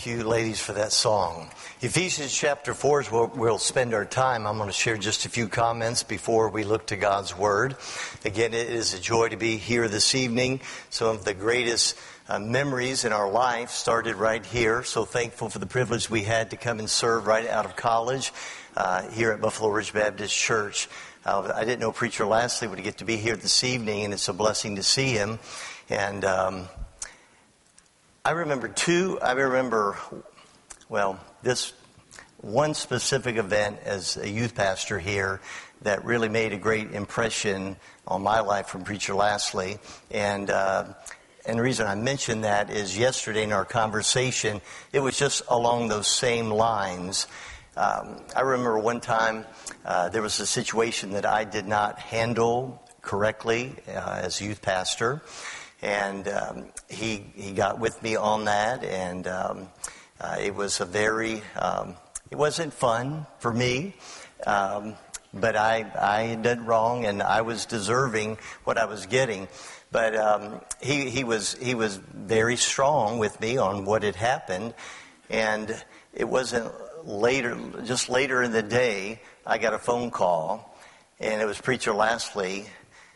Thank you, ladies, for that song. Ephesians chapter 4 is where we'll spend our time. I'm going to share just a few comments before we look to God's Word. Again, it is a joy to be here this evening. Some of the greatest memories in our life started right here. So thankful for the privilege we had to come and serve right out of college here at Buffalo Ridge Baptist Church. I didn't know Preacher Lastly would get to be here this evening, and it's a blessing to see him. And I remember this one specific event as a youth pastor here that really made a great impression on my life from Preacher Lastly. And the reason I mention that is yesterday in our conversation, it was just along those same lines. I remember one time there was a situation that I did not handle correctly as a youth pastor. And he got with me on that, and it was it wasn't fun for me, but I had done wrong, and I was deserving what I was getting. But he was very strong with me on what had happened, and it wasn't just later in the day, I got a phone call, and it was Preacher Lastly,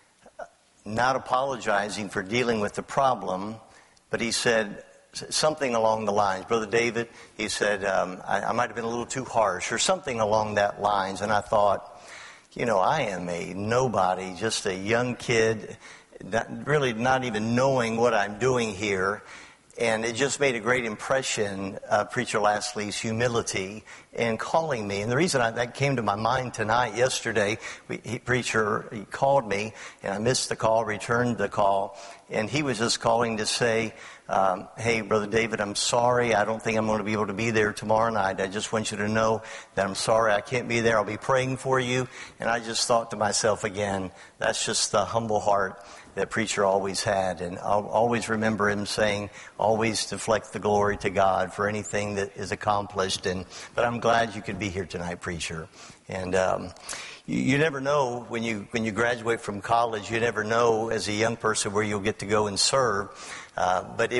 not apologizing for dealing with the problem, but he said something along the lines, Brother David, he said, I might have been a little too harsh, or something along that lines. And I thought, I am a nobody, just a young kid, really not even knowing what I'm doing here. And it just made a great impression, Preacher Lastly's humility in calling me. And the reason that came to my mind yesterday, Preacher called me, and I missed the call, returned the call, and he was just calling to say, hey, Brother David, I'm sorry. I don't think I'm going to be able to be there tomorrow night. I just want you to know that I'm sorry I can't be there. I'll be praying for you. And I just thought to myself again, that's just the humble heart that Preacher always had. And I'll always remember him saying, always deflect the glory to God for anything that is accomplished. But I'm glad you could be here tonight, Preacher. And you never know when you graduate from college, you never know as a young person where you'll get to go and serve. But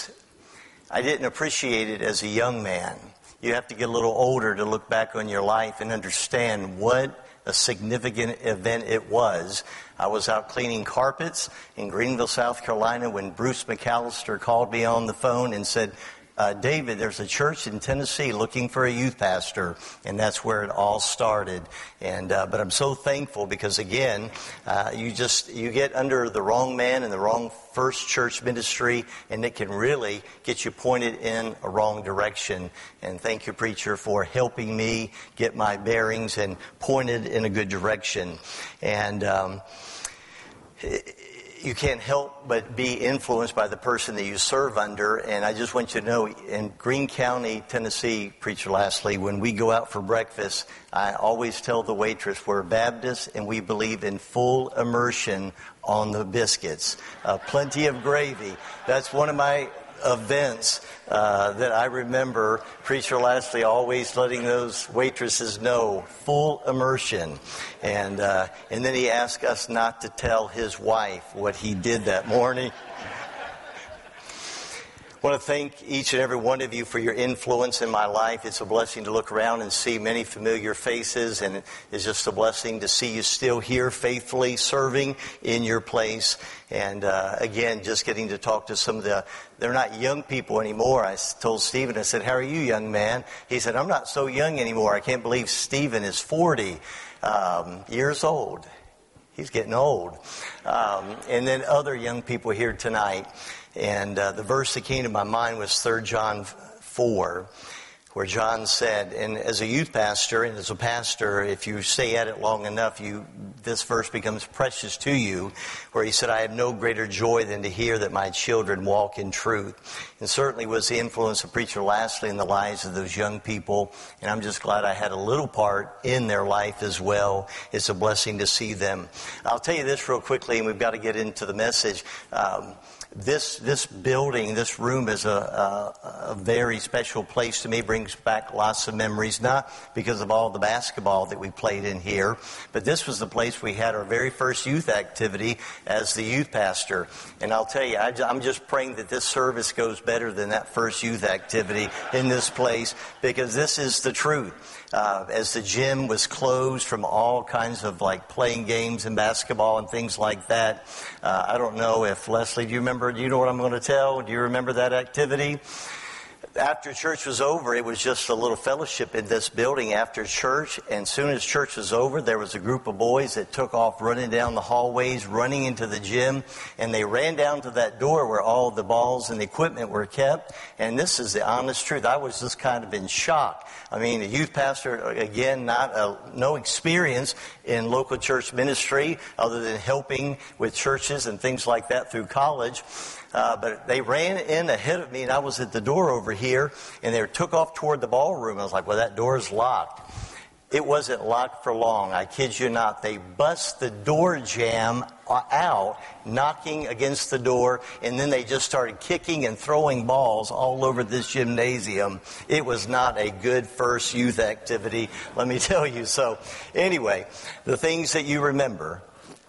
I didn't appreciate it as a young man. You have to get a little older to look back on your life and understand what a significant event it was. I was out cleaning carpets in Greenville, South Carolina, when Bruce McAllister called me on the phone and said, David, there's a church in Tennessee looking for a youth pastor, and that's where it all started. And but I'm so thankful because again, you get under the wrong man in the wrong first church ministry, and it can really get you pointed in a wrong direction. And thank you, Preacher, for helping me get my bearings and pointed in a good direction. And you can't help but be influenced by the person that you serve under. And I just want you to know, in Greene County, Tennessee, Preacher Lastly, when we go out for breakfast, I always tell the waitress we're Baptists and we believe in full immersion on the biscuits. Plenty of gravy. That's one of my events that I remember Preacher Lastly always letting those waitresses know, full immersion. And then he asked us not to tell his wife what he did that morning. I want to thank each and every one of you for your influence in my life. It's a blessing to look around and see many familiar faces, and it's just a blessing to see you still here faithfully serving in your place. And again, just getting to talk to some of they're not young people anymore. I told Stephen, I said, how are you, young man? He said, I'm not so young anymore. I can't believe Stephen is 40 years old. He's getting old. And then other young people here tonight. And the verse that came to my mind was 3 John 4, where John said, and as a youth pastor and as a pastor, if you stay at it long enough, this verse becomes precious to you, where he said, I have no greater joy than to hear that my children walk in truth. And certainly was the influence of Preacher Lastly in the lives of those young people. And I'm just glad I had a little part in their life as well. It's a blessing to see them. I'll tell you this real quickly, and we've got to get into the message. This building, this room is a very special place to me. Brings brings back lots of memories, not because of all the basketball that we played in here, but this was the place we had our very first youth activity as the youth pastor. And I'll tell you, I'm just praying that this service goes better than that first youth activity in this place, because this is the truth. As the gym was closed from all kinds of like playing games and basketball and things like that. I don't know if Leslie, do you know what I'm going to tell? Do you remember that activity? After church was over, it was just a little fellowship in this building after church. And as soon as church was over, there was a group of boys that took off running down the hallways, running into the gym. And they ran down to that door where all the balls and the equipment were kept. And this is the honest truth. I was just kind of in shock. I mean, a youth pastor, again, no experience in local church ministry other than helping with churches and things like that through college. But they ran in ahead of me, and I was at the door over here, and they took off toward the ballroom. I was like, well, that door is locked. It wasn't locked for long. I kid you not. They bust the door jamb out, knocking against the door, and then they just started kicking and throwing balls all over this gymnasium. It was not a good first youth activity, let me tell you. So anyway, the things that you remember.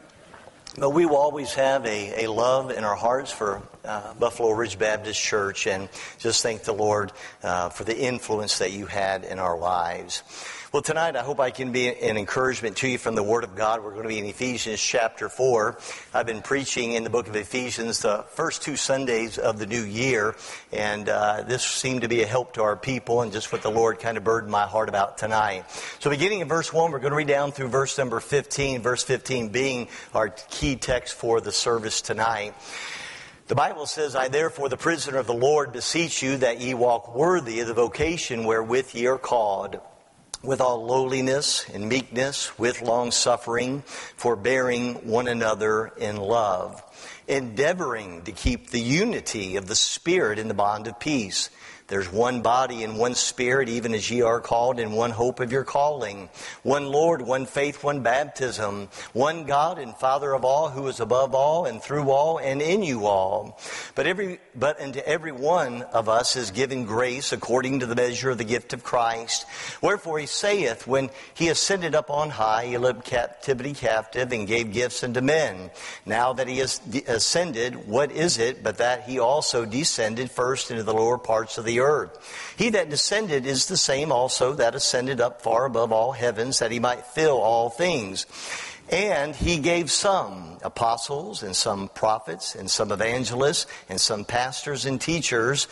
But we will always have a love in our hearts for Buffalo Ridge Baptist Church, and just thank the Lord for the influence that you had in our lives. Well, tonight I hope I can be an encouragement to you from the Word of God. We're going to be in Ephesians chapter 4. I've been preaching in the book of Ephesians the first 2 Sundays of the new year, and this seemed to be a help to our people and just what the Lord kind of burdened my heart about tonight. So beginning in verse 1, we're going to read down through verse number 15, verse 15 being our key text for the service tonight. The Bible says, I therefore, the prisoner of the Lord, beseech you that ye walk worthy of the vocation wherewith ye are called, with all lowliness and meekness, with long-suffering, forbearing one another in love, endeavoring to keep the unity of the Spirit in the bond of peace. There's one body and one Spirit, even as ye are called, in one hope of your calling. One Lord, one faith, one baptism. One God and Father of all, who is above all and through all and in you all. But unto every one of us is given grace according to the measure of the gift of Christ. Wherefore he saith, when he ascended up on high, he led captivity captive and gave gifts unto men. Now that he has ascended, what is it but that he also descended first into the lower parts of the earth? He that descended is the same also that ascended up far above all heavens, that he might fill all things. And he gave some apostles, and some prophets, and some evangelists, and some pastors and teachers.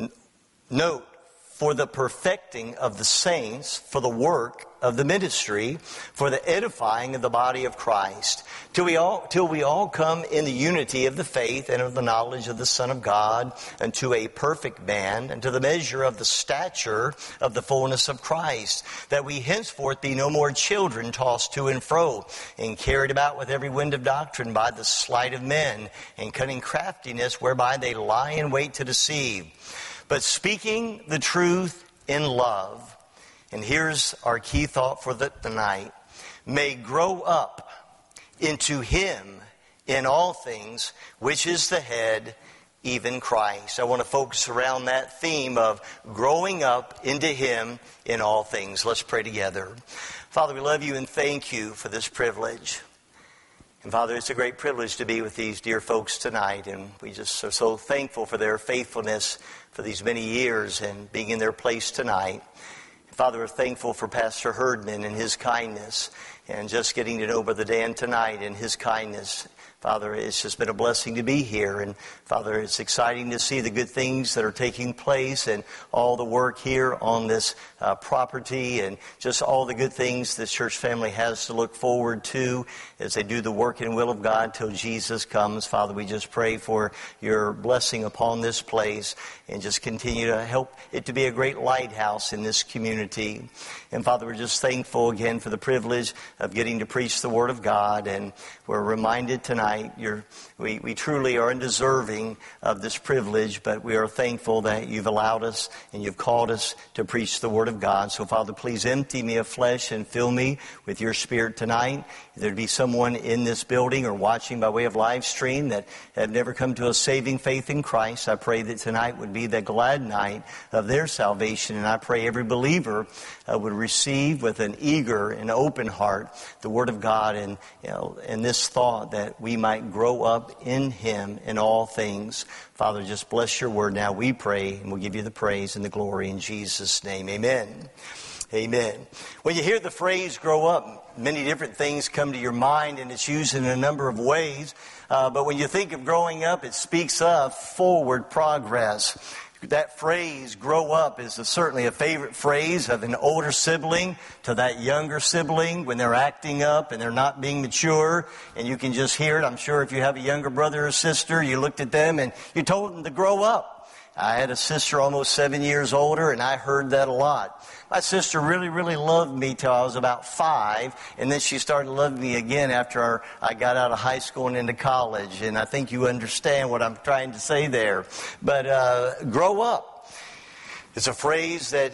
Note, for the perfecting of the saints, for the work of the ministry, for the edifying of the body of Christ, till we all come in the unity of the faith and of the knowledge of the Son of God, unto a perfect man, unto the measure of the stature of the fullness of Christ, that we henceforth be no more children tossed to and fro, and carried about with every wind of doctrine by the sleight of men, and cunning craftiness, whereby they lie in wait to deceive. But speaking the truth in love, and here's our key thought for the night, may grow up into Him in all things, which is the head, even Christ. I want to focus around that theme of growing up into Him in all things. Let's pray together. Father, we love you and thank you for this privilege. And Father, it's a great privilege to be with these dear folks tonight, and we just are so thankful for their faithfulness for these many years and being in their place tonight. And Father, we're thankful for Pastor Herdman and his kindness, and just getting to know Brother Dan tonight and his kindness. Father, it's just been a blessing to be here. And Father, it's exciting to see the good things that are taking place and all the work here on this property and just all the good things this church family has to look forward to as they do the work and will of God till Jesus comes. Father, we just pray for your blessing upon this place and just continue to help it to be a great lighthouse in this community. And Father, we're just thankful again for the privilege of getting to preach the Word of God. And we're reminded tonight tonight. We truly are undeserving of this privilege, but we are thankful that you've allowed us and you've called us to preach the Word of God. So, Father, please empty me of flesh and fill me with your Spirit tonight. If there'd be someone in this building or watching by way of live stream that have never come to a saving faith in Christ, I pray that tonight would be the glad night of their salvation. And I pray every believer would receive with an eager and open heart the Word of God and this thought that we might grow up in Him in all things. Father, just bless your Word now, we pray, and we'll give you the praise and the glory in Jesus' name. Amen. Amen. When you hear the phrase grow up, many different things come to your mind, and it's used in a number of ways. But when you think of growing up, it speaks of forward progress. That phrase, grow up, is certainly a favorite phrase of an older sibling to that younger sibling when they're acting up and they're not being mature. And you can just hear it. I'm sure if you have a younger brother or sister, you looked at them and you told them to grow up. I had a sister almost 7 years older, and I heard that a lot. My sister really, really loved me till I was about 5, and then she started loving me again after I got out of high school and into college. And I think you understand what I'm trying to say there. But grow up. It's a phrase that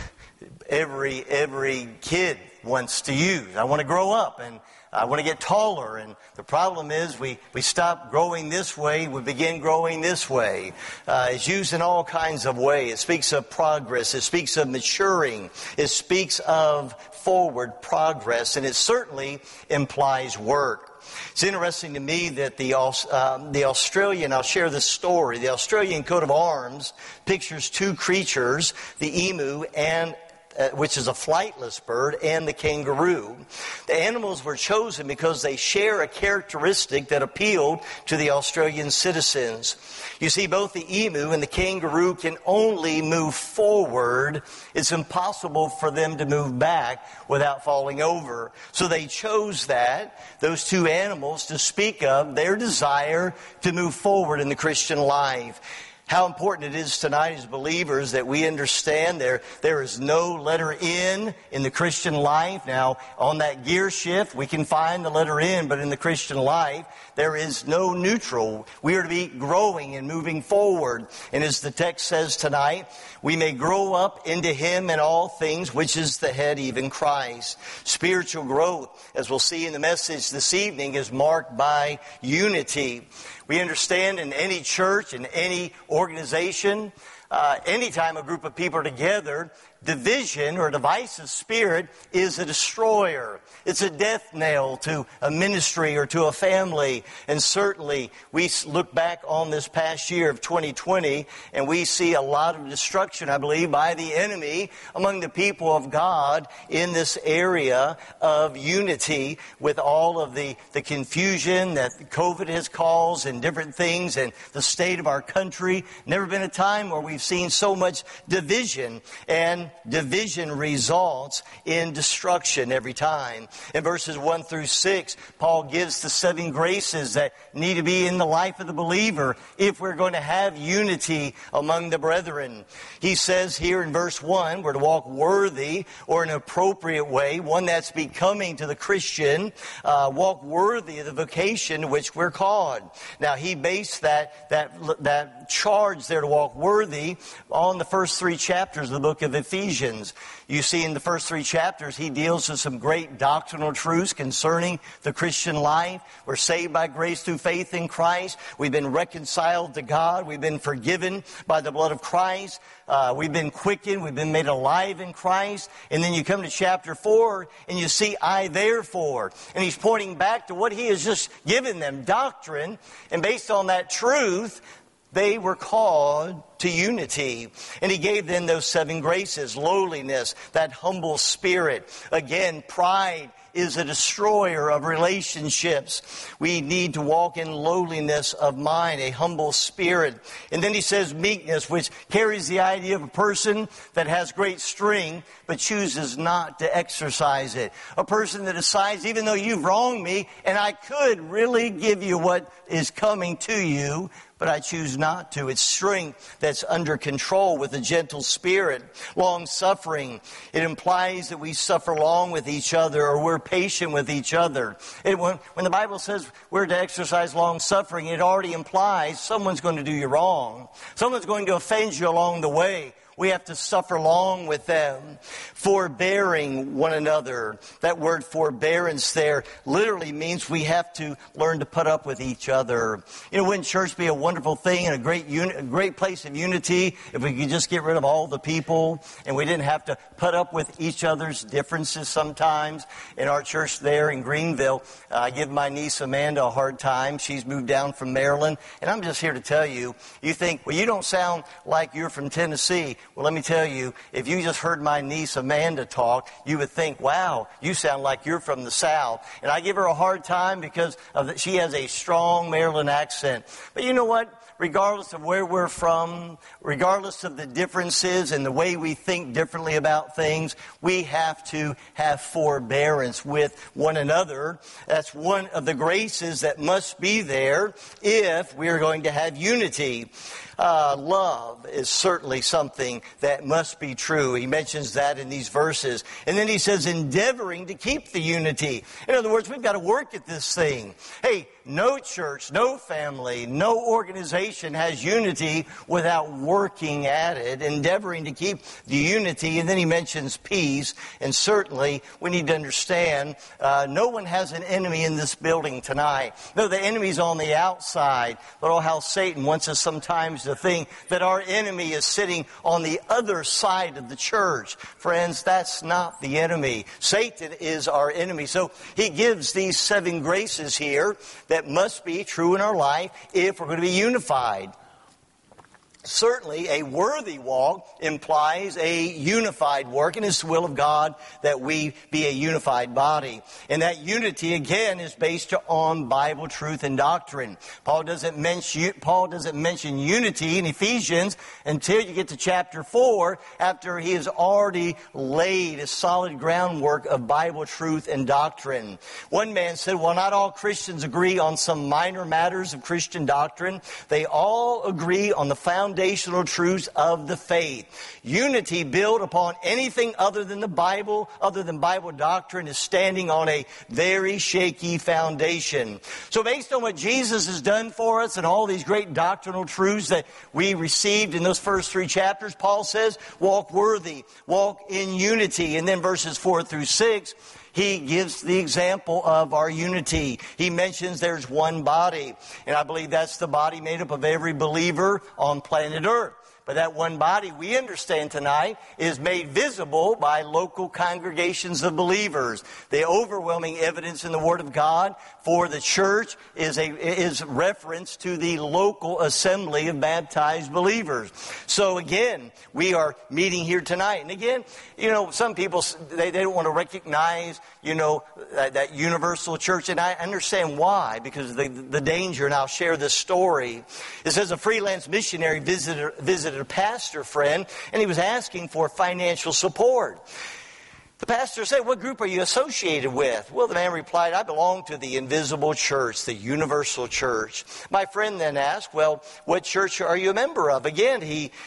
every kid wants to use. I want to grow up, and I want to get taller. And the problem is we stop growing this way, we begin growing this way. It's used in all kinds of ways. It speaks of progress. It speaks of maturing. It speaks of forward progress. And it certainly implies work. It's interesting to me that the Australian, I'll share this story, the Australian coat of arms pictures two creatures, the emu and which is a flightless bird, and the kangaroo. The animals were chosen because they share a characteristic that appealed to the Australian citizens. You see, both the emu and the kangaroo can only move forward. It's impossible for them to move back without falling over. So they chose those two animals, to speak of their desire to move forward in the Christian life. How important it is tonight as believers that we understand there is no letter N in the Christian life. Now, on that gear shift, we can find the letter N, but in the Christian life, there is no neutral. We are to be growing and moving forward. And as the text says tonight, we may grow up into Him in all things, which is the head, even Christ. Spiritual growth, as we'll see in the message this evening, is marked by unity. We understand in any church, in any organization, anytime a group of people are together, division or divisive spirit is a destroyer. It's a death knell to a ministry or to a family. And certainly we look back on this past year of 2020 and we see a lot of destruction, I believe, by the enemy among the people of God in this area of unity, with all of the confusion that COVID has caused and different things and the state of our country. Never been a time where we've seen so much division, and division results in destruction every time. In verses 1 through 6, Paul gives the 7 graces that need to be in the life of the believer if we're going to have unity among the brethren. He says here in verse 1, we're to walk worthy, or in an appropriate way, one that's becoming to the Christian, walk worthy of the vocation to which we're called. Now, he based that charge there to walk worthy on the first 3 chapters of the book of Ephesians. You see, in the first 3 chapters, he deals with some great doctrinal truths concerning the Christian life. We're saved by grace through faith in Christ. We've been reconciled to God. We've been forgiven by the blood of Christ. We've been quickened. We've been made alive in Christ. And then you come to chapter 4 and you see, I therefore. And he's pointing back to what he has just given them, doctrine. And based on that truth, they were called to unity. And he gave them those 7 graces: lowliness, that humble spirit. Again, pride is a destroyer of relationships. We need to walk in lowliness of mind, a humble spirit. And then he says meekness, which carries the idea of a person that has great strength but chooses not to exercise it. A person that decides, even though you've wronged me and I could really give you what is coming to you, but I choose not to. It's strength that's under control with a gentle spirit. Long-suffering, it implies that we suffer long with each other, or we're patient with each other. When the Bible says we're to exercise long suffering, it already implies someone's going to do you wrong. Someone's going to offend you along the way. We have to suffer long with them. Forbearing one another. That word forbearance there literally means we have to learn to put up with each other. You know, wouldn't church be a wonderful thing and a great place of unity if we could just get rid of all the people and we didn't have to put up with each other's differences sometimes? In our church there in Greenville, I give my niece Amanda a hard time. She's moved down from Maryland. And I'm just here to tell you, you think, well, you don't sound like you're from Tennessee. Well, let me tell you, if you just heard my niece Amanda talk, you would think, wow, you sound like you're from the South. And I give her a hard time because she has a strong Maryland accent. But you know what? Regardless of where we're from, regardless of the differences and the way we think differently about things, we have to have forbearance with one another. That's one of the graces that must be there if we are going to have unity. Love is certainly something that must be true. He mentions that in these verses. And then he says, endeavoring to keep the unity. In other words, we've got to work at this thing. Hey, no church, no family, no organization has unity without working at it, endeavoring to keep the unity. And then he mentions peace. And certainly we need to understand no one has an enemy in this building tonight. No, the enemy's on the outside. But oh, how Satan wants us sometimes to think that our enemy is sitting on the other side of the church. Friends, that's not the enemy. Satan is our enemy. So he gives these 7 graces here that must be true in our life if we're going to be unified. Certainly, a worthy walk implies a unified work, and it's the will of God that we be a unified body. And that unity, again, is based on Bible truth and doctrine. Paul doesn't mention unity in Ephesians until you get to chapter 4, after he has already laid a solid groundwork of Bible truth and doctrine. One man said, well, not all Christians agree on some minor matters of Christian doctrine. They all agree on the foundational truths of the faith. Unity built upon anything other than the Bible, other than Bible doctrine, is standing on a very shaky foundation. So based on what Jesus has done for us and all these great doctrinal truths that we received in those first 3 chapters, Paul says, walk worthy, walk in unity. And then verses 4 through 6, he gives the example of our unity. He mentions there's one body. And I believe that's the body made up of every believer on planet Earth. But that one body, we understand tonight, is made visible by local congregations of believers. The overwhelming evidence in the Word of God for the church is reference to the local assembly of baptized believers. So again, we are meeting here tonight. And again, you know, some people, they don't want to recognize, you know, that universal church. And I understand why, because of the danger. And I'll share this story. It says a freelance missionary visited a pastor friend, and he was asking for financial support. The pastor said, what group are you associated with? Well, the man replied, I belong to the invisible church, the universal church. My friend then asked, well, what church are you a member of? Again,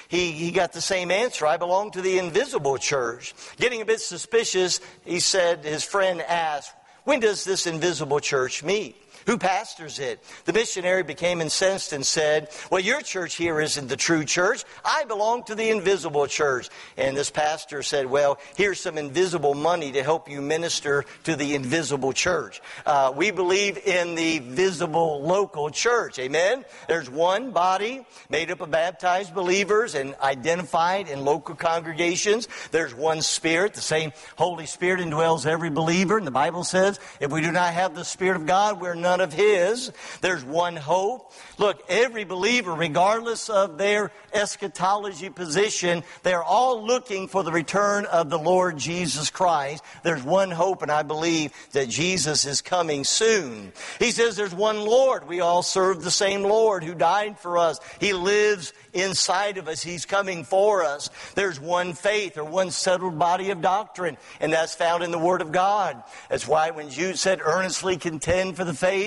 he got the same answer. I belong to the invisible church. Getting a bit suspicious, his friend asked, when does this invisible church meet? Who pastors it? The missionary became incensed and said, well, your church here isn't the true church. I belong to the invisible church. And this pastor said, well, here's some invisible money to help you minister to the invisible church. We believe in the visible local church. Amen? There's one body made up of baptized believers and identified in local congregations. There's one Spirit. The same Holy Spirit indwells every believer. And the Bible says, if we do not have the Spirit of God, we're none of His. There's one hope. Look, every believer, regardless of their eschatology position, they're all looking for the return of the Lord Jesus Christ. There's one hope, and I believe that Jesus is coming soon. He says there's one Lord. We all serve the same Lord who died for us. He lives inside of us. He's coming for us. There's one faith, or one settled body of doctrine, and that's found in the Word of God. That's why when Jude said, earnestly contend for the faith,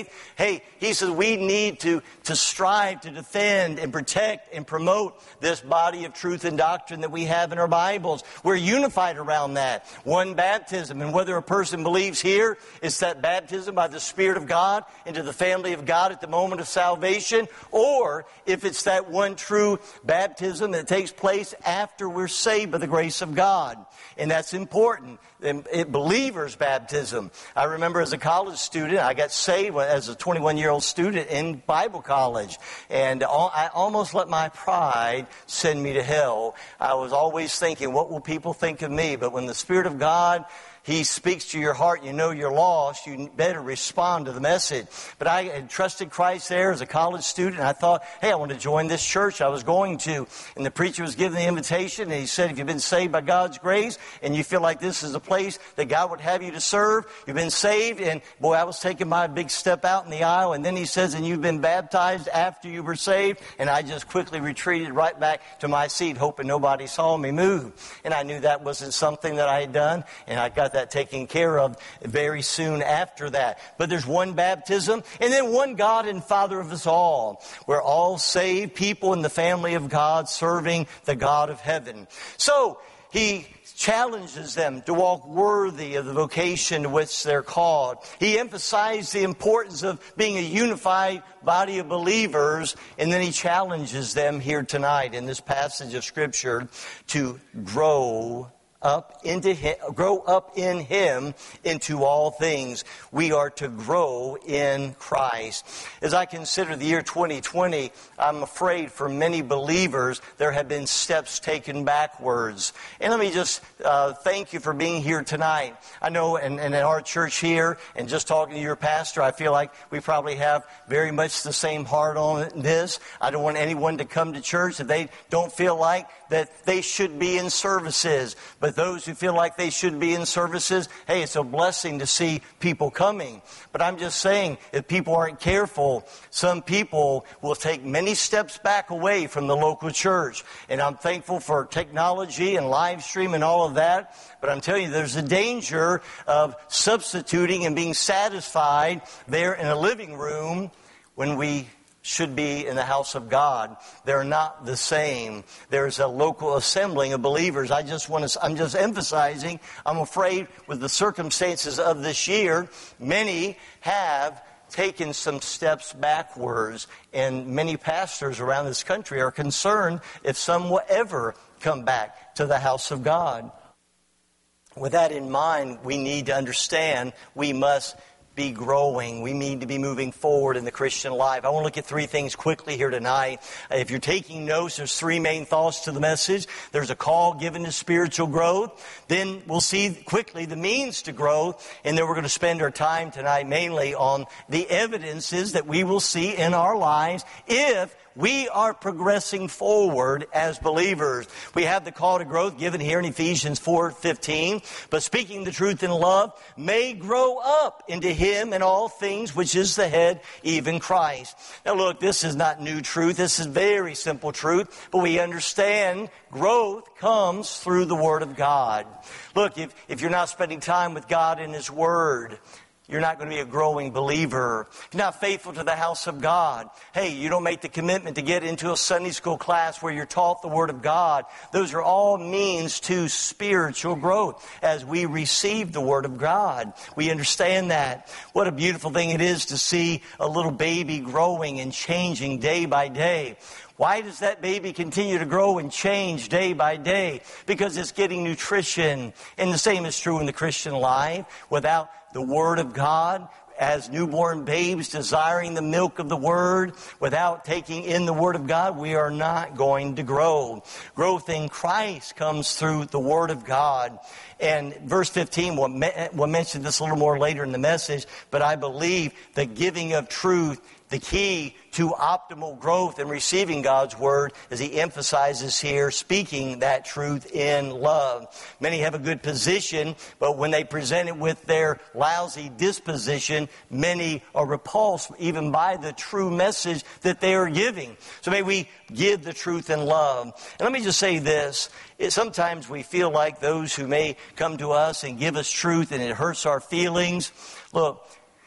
faith. Hey, he says we need to strive to defend and protect and promote this body of truth and doctrine that we have in our Bibles. We're unified around that. One baptism. And whether a person believes here, it's that baptism by the Spirit of God into the family of God at the moment of salvation, or if it's that one true baptism that takes place after we're saved by the grace of God. And that's important. Believer's baptism. I remember as a college student, I got saved as a 21-year-old student in Bible college. And I almost let my pride send me to hell. I was always thinking, what will people think of me? But when the Spirit of God, He speaks to your heart, you know you're lost, you better respond to the message. But I had trusted Christ there as a college student, and I thought, hey, I want to join this church I was going to. And the preacher was giving the invitation, and he said, if you've been saved by God's grace, and you feel like this is a place that God would have you to serve, you've been saved, and boy, I was taking my big step out in the aisle, and then he says, and you've been baptized after you were saved, and I just quickly retreated right back to my seat, hoping nobody saw me move. And I knew that wasn't something that I had done, and I got that taken care of very soon after that. But there's one baptism, and then one God and Father of us all. We're all saved people in the family of God, serving the God of heaven. So he challenges them to walk worthy of the vocation to which they're called. He emphasized the importance of being a unified body of believers, and then he challenges them here tonight in this passage of Scripture to grow up in Him into all things. We are to grow in Christ. As I consider the year 2020, I'm afraid for many believers there have been steps taken backwards. And let me just thank you for being here tonight. I know and in our church here, and just talking to your pastor, I feel like we probably have very much the same heart on this. I don't want anyone to come to church if they don't feel like that they should be in services. But those who feel like they should be in services, hey, it's a blessing to see people coming. But I'm just saying, if people aren't careful, some people will take many steps back away from the local church. And I'm thankful for technology and live stream and all of that. But I'm telling you, there's a danger of substituting and being satisfied there in a living room when we should be in the house of God. They're not the same. There's a local assembling of believers. I'm just emphasizing, I'm afraid with the circumstances of this year, many have taken some steps backwards, and many pastors around this country are concerned if some will ever come back to the house of God. With that in mind, we need to understand we must be growing. We need to be moving forward in the Christian life. I want to look at three things quickly here tonight. If you're taking notes, there's three main thoughts to the message. There's a call given to spiritual growth. Then we'll see quickly the means to growth. And then we're going to spend our time tonight mainly on the evidences that we will see in our lives if we are progressing forward as believers. We have the call to growth given here in Ephesians 4:15. But speaking the truth in love may grow up into Him in all things, which is the head, even Christ. Now look, this is not new truth. This is very simple truth. But we understand growth comes through the Word of God. Look, if you're not spending time with God in His Word, you're not going to be a growing believer. If you're not faithful to the house of God, hey, you don't make the commitment to get into a Sunday school class where you're taught the Word of God. Those are all means to spiritual growth as we receive the Word of God. We understand that. What a beautiful thing it is to see a little baby growing and changing day by day. Why does that baby continue to grow and change day by day? Because it's getting nutrition. And the same is true in the Christian life. Without the Word of God, as newborn babes desiring the milk of the Word, without taking in the Word of God, we are not going to grow. Growth in Christ comes through the Word of God. And verse 15, we'll mention this a little more later in the message, but I believe the giving of truth, the key to optimal growth and receiving God's Word, as he emphasizes here, speaking that truth in love. Many have a good position, but when they present it with their lousy disposition, many are repulsed even by the true message that they are giving. So may we give the truth in love. And let me just say this. Sometimes we feel like those who may come to us and give us truth and it hurts our feelings. Look,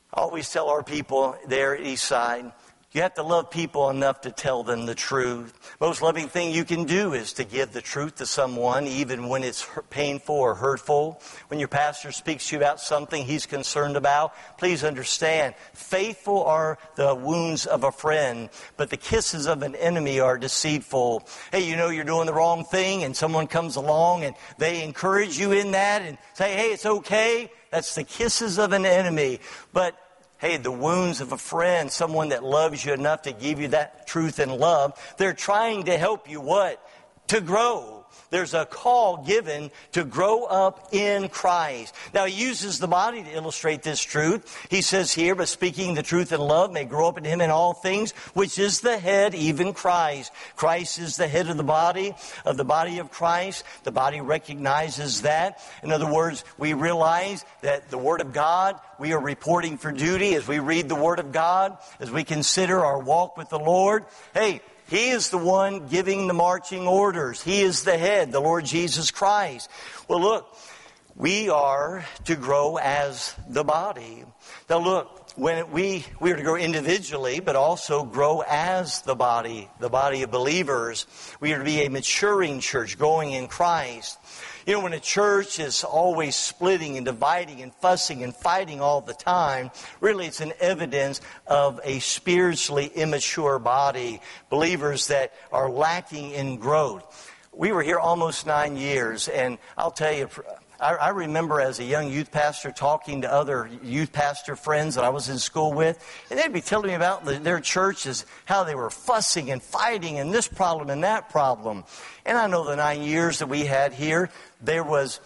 I always tell our people there at Eastside, you have to love people enough to tell them the truth. Most loving thing you can do is to give the truth to someone, even when it's painful or hurtful. When your pastor speaks to you about something he's concerned about, please understand, faithful are the wounds of a friend, but the kisses of an enemy are deceitful. Hey, you know you're doing the wrong thing, and someone comes along and they encourage you in that and say, hey, it's okay. That's the kisses of an enemy. But hey, the wounds of a friend, someone that loves you enough to give you that truth and love, they're trying to help you what? To grow. There's a call given to grow up in Christ. Now, he uses the body to illustrate this truth. He says here, but speaking the truth in love may grow up in him in all things, which is the head, even Christ. Christ is the head of the body of Christ. The body recognizes that. In other words, we realize that the Word of God, we are reporting for duty as we read the Word of God, as we consider our walk with the Lord. Hey, He is the one giving the marching orders. He is the head, the Lord Jesus Christ. Well, look, we are to grow as the body. Now, look, when we are to grow individually, but also grow as the body of believers. We are to be a maturing church, growing in Christ. You know, when a church is always splitting and dividing and fussing and fighting all the time, really it's an evidence of a spiritually immature body, believers that are lacking in growth. We were here almost 9 years, and I'll tell you, I remember as a young youth pastor talking to other youth pastor friends that I was in school with, and they'd be telling me about their churches, how they were fussing and fighting and this problem and that problem. And I know the 9 years that we had here, there was,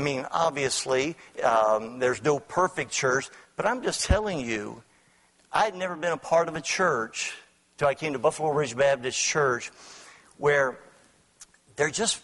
obviously, there's no perfect church, but I'm just telling you, I had never been a part of a church till I came to Buffalo Ridge Baptist Church where there just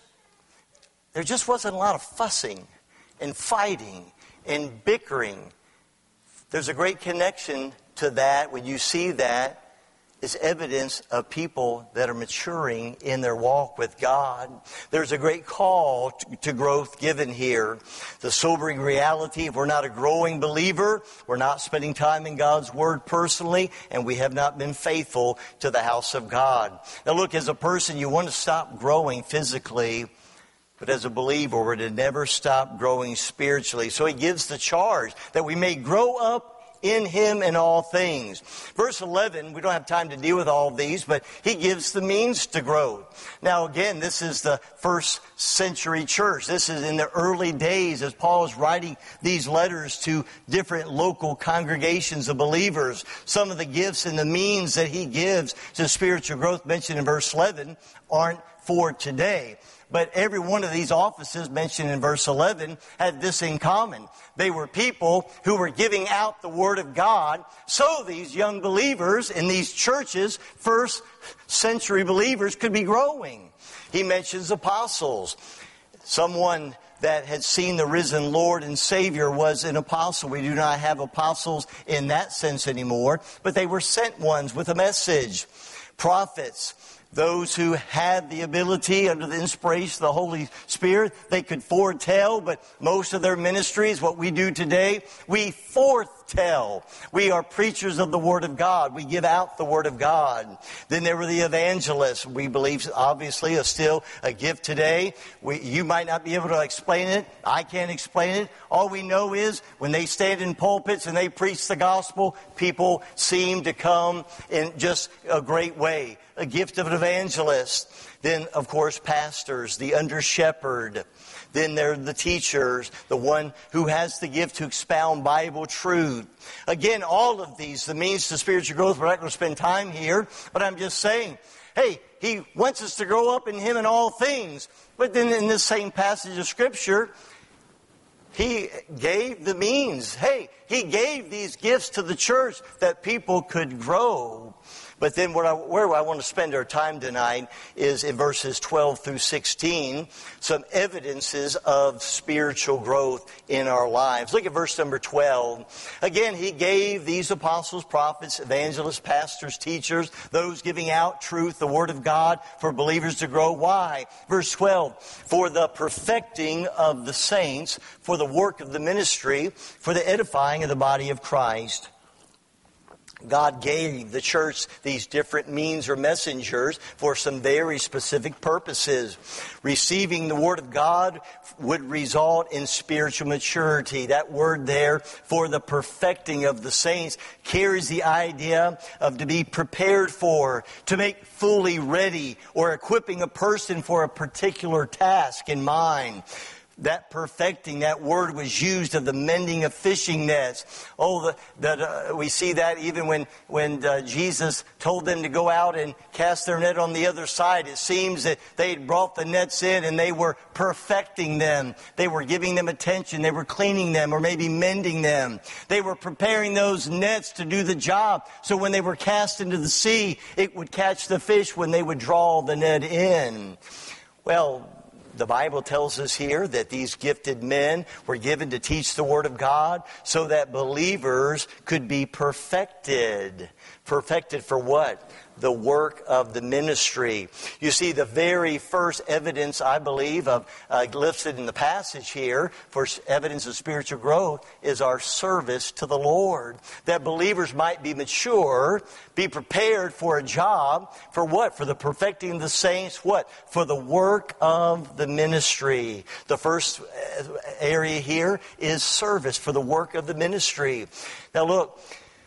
wasn't a lot of fussing and fighting and bickering. There's a great connection to that. When you see that, it's evidence of people that are maturing in their walk with God. There's a great call to growth given here. The sobering reality, if we're not a growing believer, we're not spending time in God's Word personally, and we have not been faithful to the house of God. Now look, as a person, you want to stop growing physically, but as a believer, we're to never stop growing spiritually. So he gives the charge that we may grow up in him in all things. Verse 11, we don't have time to deal with all of these, but he gives the means to grow. Now again, this is the first century church. This is in the early days as Paul is writing these letters to different local congregations of believers. Some of the gifts and the means that he gives to spiritual growth mentioned in verse 11 aren't for today. But every one of these offices mentioned in verse 11 had this in common. They were people who were giving out the Word of God. So these young believers in these churches, first century believers, could be growing. He mentions apostles. Someone that had seen the risen Lord and Savior was an apostle. We do not have apostles in that sense anymore, but they were sent ones with a message. Prophets. Those who had the ability under the inspiration of the Holy Spirit, they could foretell, but most of their ministry is what we do today. We foretell. We are preachers of the Word of God. We give out the Word of God. Then there were the evangelists. We believe, obviously, is still a gift today. You might not be able to explain it. I can't explain it. All we know is when they stand in pulpits and they preach the gospel, people seem to come in just a great way. A gift of an evangelist. Then, of course, pastors, the under-shepherd. Then there are the teachers, the one who has the gift to expound Bible truth. Again, all of these, the means to spiritual growth, we're not going to spend time here, but I'm just saying, hey, he wants us to grow up in him in all things. But then in this same passage of Scripture, he gave the means. Hey, he gave these gifts to the church that people could grow. But then where I want to spend our time tonight is in verses 12 through 16, some evidences of spiritual growth in our lives. Look at verse number 12. Again, he gave these apostles, prophets, evangelists, pastors, teachers, those giving out truth, the Word of God, for believers to grow. Why? Verse 12, for the perfecting of the saints, for the work of the ministry, for the edifying of the body of Christ, God gave the church these different means or messengers for some very specific purposes. Receiving the Word of God would result in spiritual maturity. That word there, for the perfecting of the saints, carries the idea of to be prepared for, to make fully ready, or equipping a person for a particular task in mind. That perfecting, that word was used of the mending of fishing nets. We see that even when Jesus told them to go out and cast their net on the other side. It seems that they had brought the nets in and they were perfecting them. They were giving them attention. They were cleaning them or maybe mending them. They were preparing those nets to do the job. So when they were cast into the sea, it would catch the fish when they would draw the net in. Well, the Bible tells us here that these gifted men were given to teach the Word of God so that believers could be perfected. Perfected for what? The work of the ministry. You see, the very first evidence, I believe, of listed in the passage here for evidence of spiritual growth is our service to the Lord. That believers might be mature, be prepared for a job. For what? For the perfecting of the saints. What? For the work of the ministry. The first area here is service, for the work of the ministry. Now look,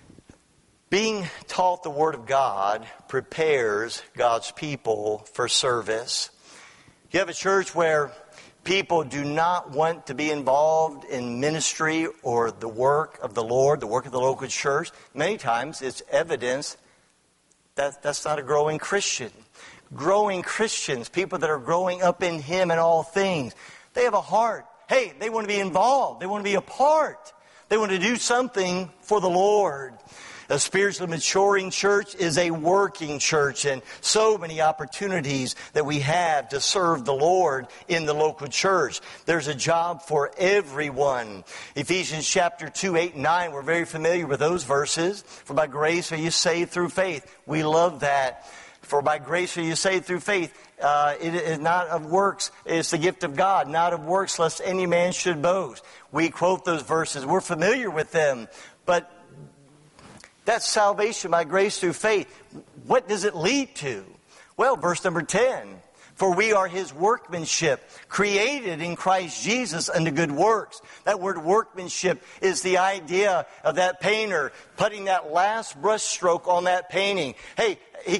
being taught the Word of God prepares God's people for service. You have a church where people do not want to be involved in ministry or the work of the Lord, the work of the local church. Many times it's evidence that that's not a growing Christian. Growing Christians, people that are growing up in Him in all things, they have a heart. Hey, they want to be involved. They want to be a part. They want to do something for the Lord. A spiritually maturing church is a working church, and so many opportunities that we have to serve the Lord in the local church. There's a job for everyone. Ephesians chapter 2, 8, and 9, we're very familiar with those verses. For by grace are you saved through faith. We love that. For by grace are you saved through faith. It is not of works. It's the gift of God, not of works, lest any man should boast. We quote those verses. We're familiar with them. But that's salvation by grace through faith. What does it lead to? Well, verse number 10. For we are His workmanship, created in Christ Jesus unto good works. That word workmanship is the idea of that painter putting that last brush stroke on that painting. Hey, he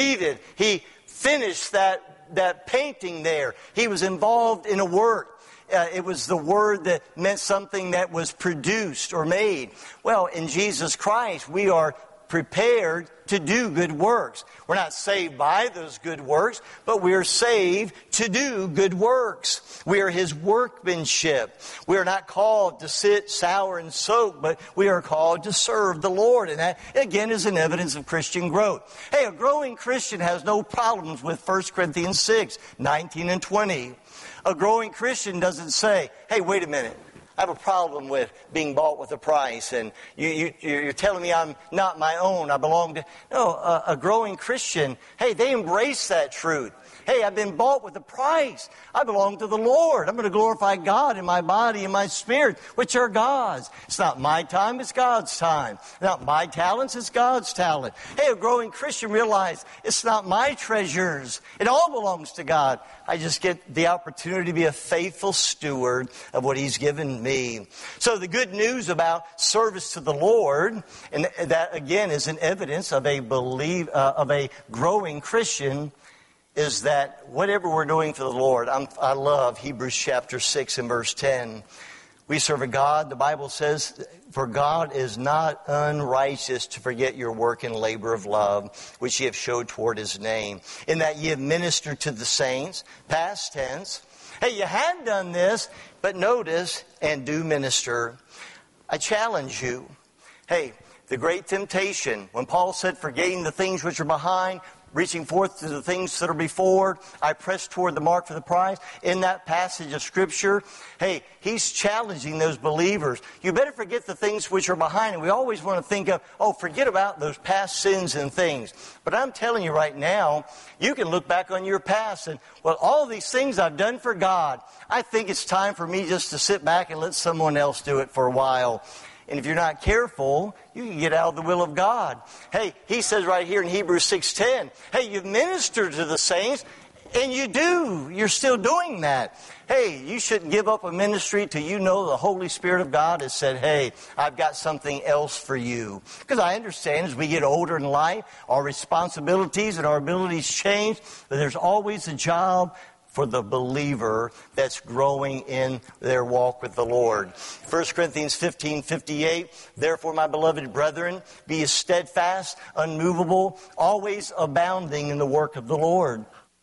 finished that painting there. He was involved in a work. It was the word that meant something that was produced or made. Well, in Jesus Christ, we are prepared to do good works. We're not saved by those good works, but we are saved to do good works. We are His workmanship. We are not called to sit, sour, and soak, but we are called to serve the Lord. And that, again, is an evidence of Christian growth. Hey, a growing Christian has no problems with 1 Corinthians 6, 19 and 20. A growing Christian doesn't say, hey, wait a minute, I have a problem with being bought with a price, and you're telling me I'm not my own, I belong to... No, a growing Christian, hey, they embrace that truth. Hey, I've been bought with a price. I belong to the Lord. I'm going to glorify God in my body and my spirit, which are God's. It's not my time, it's God's time. Not my talents, it's God's talent. Hey, a growing Christian realizes it's not my treasures. It all belongs to God. I just get the opportunity to be a faithful steward of what He's given me. So the good news about service to the Lord, and that again is an evidence of a growing Christian, is that whatever we're doing for the Lord, I love Hebrews chapter 6 and verse 10. We serve a God, the Bible says, for God is not unrighteous to forget your work and labor of love, which ye have showed toward His name, in that ye have ministered to the saints, past tense. Hey, you had done this, but notice, and do minister. I challenge you. Hey, the great temptation, when Paul said, forgetting the things which are behind, reaching forth to the things that are before, I press toward the mark for the prize. In that passage of Scripture, hey, he's challenging those believers. You better forget the things which are behind. And we always want to think of, forget about those past sins and things. But I'm telling you right now, you can look back on your past and, all these things I've done for God, I think it's time for me just to sit back and let someone else do it for a while. And if you're not careful, you can get out of the will of God. Hey, he says right here in Hebrews 6:10, hey, you've ministered to the saints, and you do. You're still doing that. Hey, you shouldn't give up a ministry till you know the Holy Spirit of God has said, hey, I've got something else for you. Because I understand as we get older in life, our responsibilities and our abilities change, but there's always a job for the believer that's growing in their walk with the Lord. 1 Corinthians 15:58, therefore, my beloved brethren, be steadfast, unmovable, always abounding in the work of the Lord.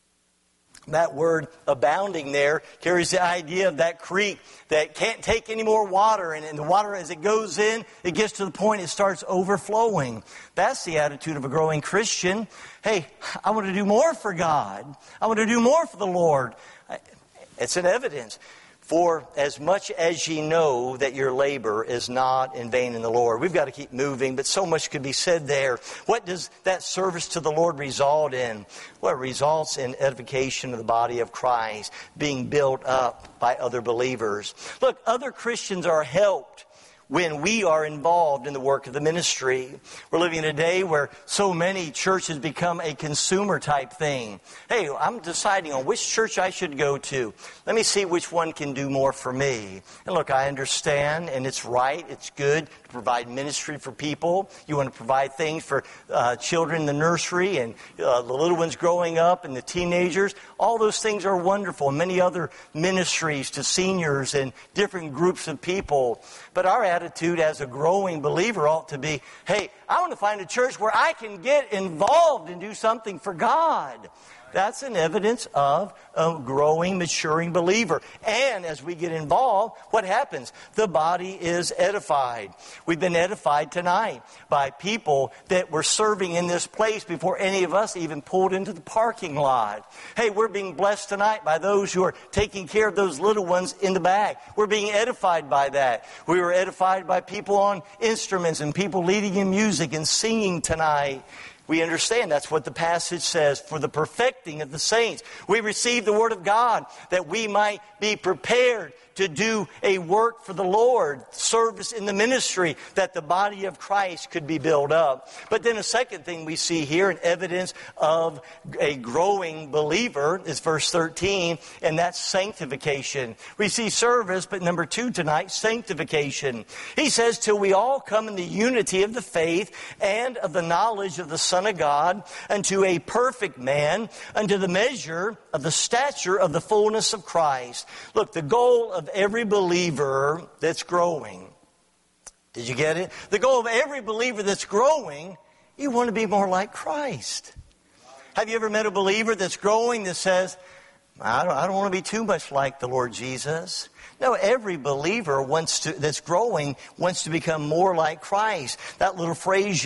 That word abounding there carries the idea of that creek that can't take any more water. And the water, as it goes in, it gets to the point it starts overflowing. That's the attitude of a growing Christian. Hey, I want to do more for God. I want to do more for the Lord. It's an evidence. For as much as ye know that your labor is not in vain in the Lord. We've got to keep moving, but so much could be said there. What does that service to the Lord result in? Well, it results in edification of the body of Christ, being built up by other believers. Look, other Christians are helped when we are involved in the work of the ministry. We're living in a day where so many churches become a consumer type thing. Hey, I'm deciding on which church I should go to. Let me see which one can do more for me. And look, I understand, and it's right, it's good to provide ministry for people. You want to provide things for children in the nursery and the little ones growing up and the teenagers. All those things are wonderful. And many other ministries to seniors and different groups of people. But our attitude as a growing believer ought to be, hey, I want to find a church where I can get involved and do something for God. That's an evidence of a growing, maturing believer. And as we get involved, what happens? The body is edified. We've been edified tonight by people that were serving in this place before any of us even pulled into the parking lot. Hey, we're being blessed tonight by those who are taking care of those little ones in the back. We're being edified by that. We were edified by people on instruments and people leading in music and singing tonight. We understand that's what the passage says, for the perfecting of the saints. We receive the Word of God that we might be prepared to do a work for the Lord, service in the ministry, that the body of Christ could be built up. But then a second thing we see here, an evidence of a growing believer, is verse 13, and that's sanctification. We see service, but number 2 tonight, sanctification. He says, till we all come in the unity of the faith and of the knowledge of the Son of God, unto a perfect man, unto the measure of the stature of the fullness of Christ. Look, the goal of every believer that's growing. Did you get it? The goal of every believer that's growing, you want to be more like Christ. Have you ever met a believer that's growing that says, I don't want to be too much like the Lord Jesus? No, every believer that's growing wants to become more like Christ. That little phrase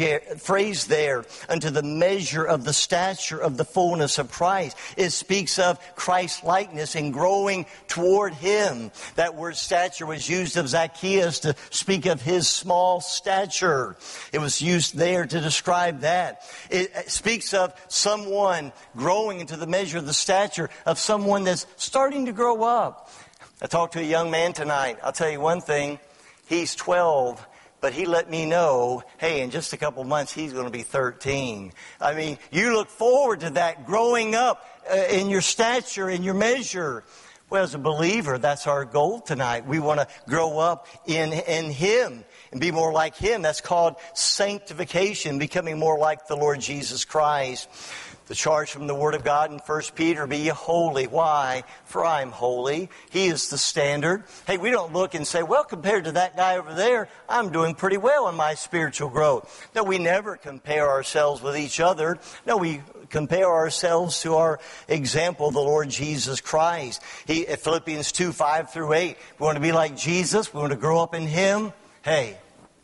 there, unto the measure of the stature of the fullness of Christ. It speaks of Christ's likeness and growing toward Him. That word stature was used of Zacchaeus to speak of his small stature. It was used there to describe that. It speaks of someone growing into the measure of the stature of someone that's starting to grow up. I talked to a young man tonight. I'll tell you one thing. He's 12, but he let me know, hey, in just a couple months, he's going to be 13. I mean, you look forward to that growing up in your stature, in your measure. Well, as a believer, that's our goal tonight. We want to grow up in Him and be more like Him. That's called sanctification, becoming more like the Lord Jesus Christ. The charge from the Word of God in 1 Peter, be ye holy. Why? For I am holy. He is the standard. Hey, we don't look and say, well, compared to that guy over there, I'm doing pretty well in my spiritual growth. No, we never compare ourselves with each other. No, we compare ourselves to our example, the Lord Jesus Christ. Philippians 2, 5 through 8. We want to be like Jesus. We want to grow up in Him. Hey,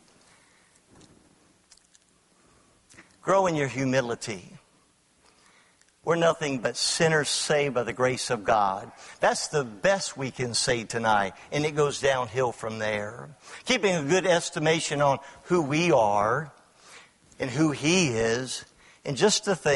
grow in your humility. We're nothing but sinners saved by the grace of God. That's the best we can say tonight. And it goes downhill from there. Keeping a good estimation on who we are and who He is. And just to think,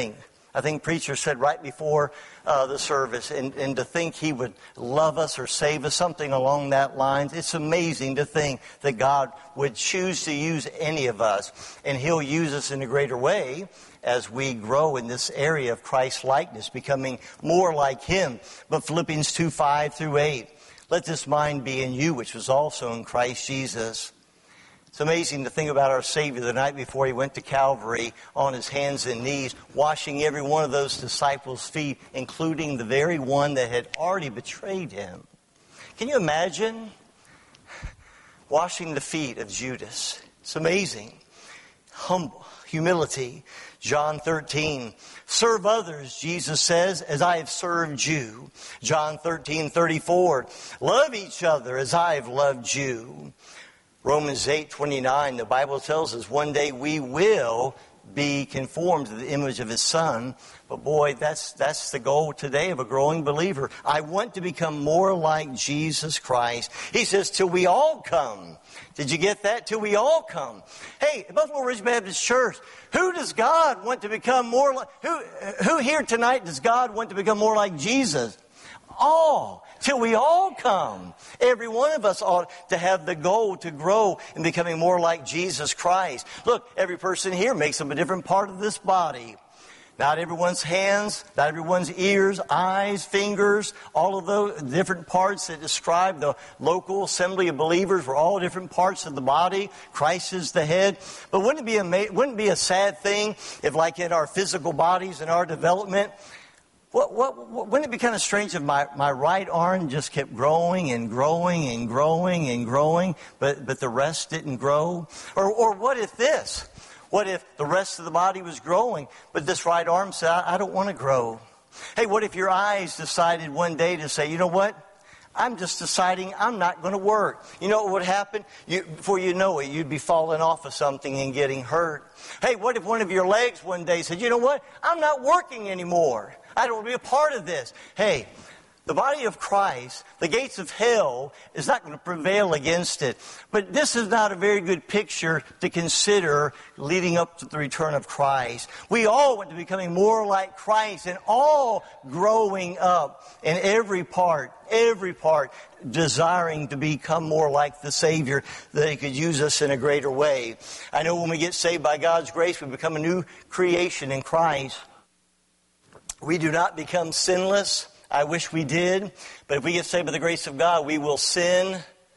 I think preacher said right before the service, and to think he would love us or save us, something along that line. It's amazing to think that God would choose to use any of us, and he'll use us in a greater way as we grow in this area of Christ likeness, becoming more like him. But Philippians 2:5-8, let this mind be in you, which was also in Christ Jesus. It's amazing to think about our Savior the night before he went to Calvary on his hands and knees, washing every one of those disciples' feet, including the very one that had already betrayed him. Can you imagine washing the feet of Judas? It's amazing. Humble, humility. John 13, serve others, Jesus says, as I have served you. John 13:34, love each other as I have loved you. Romans 8:29, the Bible tells us one day we will be conformed to the image of his Son. But boy, that's the goal today of a growing believer. I want to become more like Jesus Christ. He says, till we all come. Did you get that? Till we all come. Hey, Buffalo Ridge Baptist Church, who does God want to become more like? Who here tonight does God want to become more like Jesus? All. Till we all come. Every one of us ought to have the goal to grow in becoming more like Jesus Christ. Look, every person here makes up a different part of this body. Not everyone's hands, not everyone's ears, eyes, fingers, all of those different parts that describe the local assembly of believers. We're all different parts of the body. Christ is the head. But wouldn't it be a sad thing if, like in our physical bodies and our development, wouldn't it be kind of strange if my right arm just kept growing and growing and growing and growing, but the rest didn't grow? Or what if this? What if the rest of the body was growing, but this right arm said, I don't want to grow? Hey, what if your eyes decided one day to say, you know what? I'm just deciding I'm not going to work. You know what would happen? Before you know it, you'd be falling off of something and getting hurt. Hey, what if one of your legs one day said, you know what? I'm not working anymore. I don't want to be a part of this. Hey, the body of Christ, the gates of hell is not going to prevail against it. But this is not a very good picture to consider leading up to the return of Christ. We all want to be becoming more like Christ and all growing up in every part, desiring to become more like the Savior, that He could use us in a greater way. I know when we get saved by God's grace, we become a new creation in Christ. We do not become sinless. I wish we did. But if we get saved by the grace of God, we will sin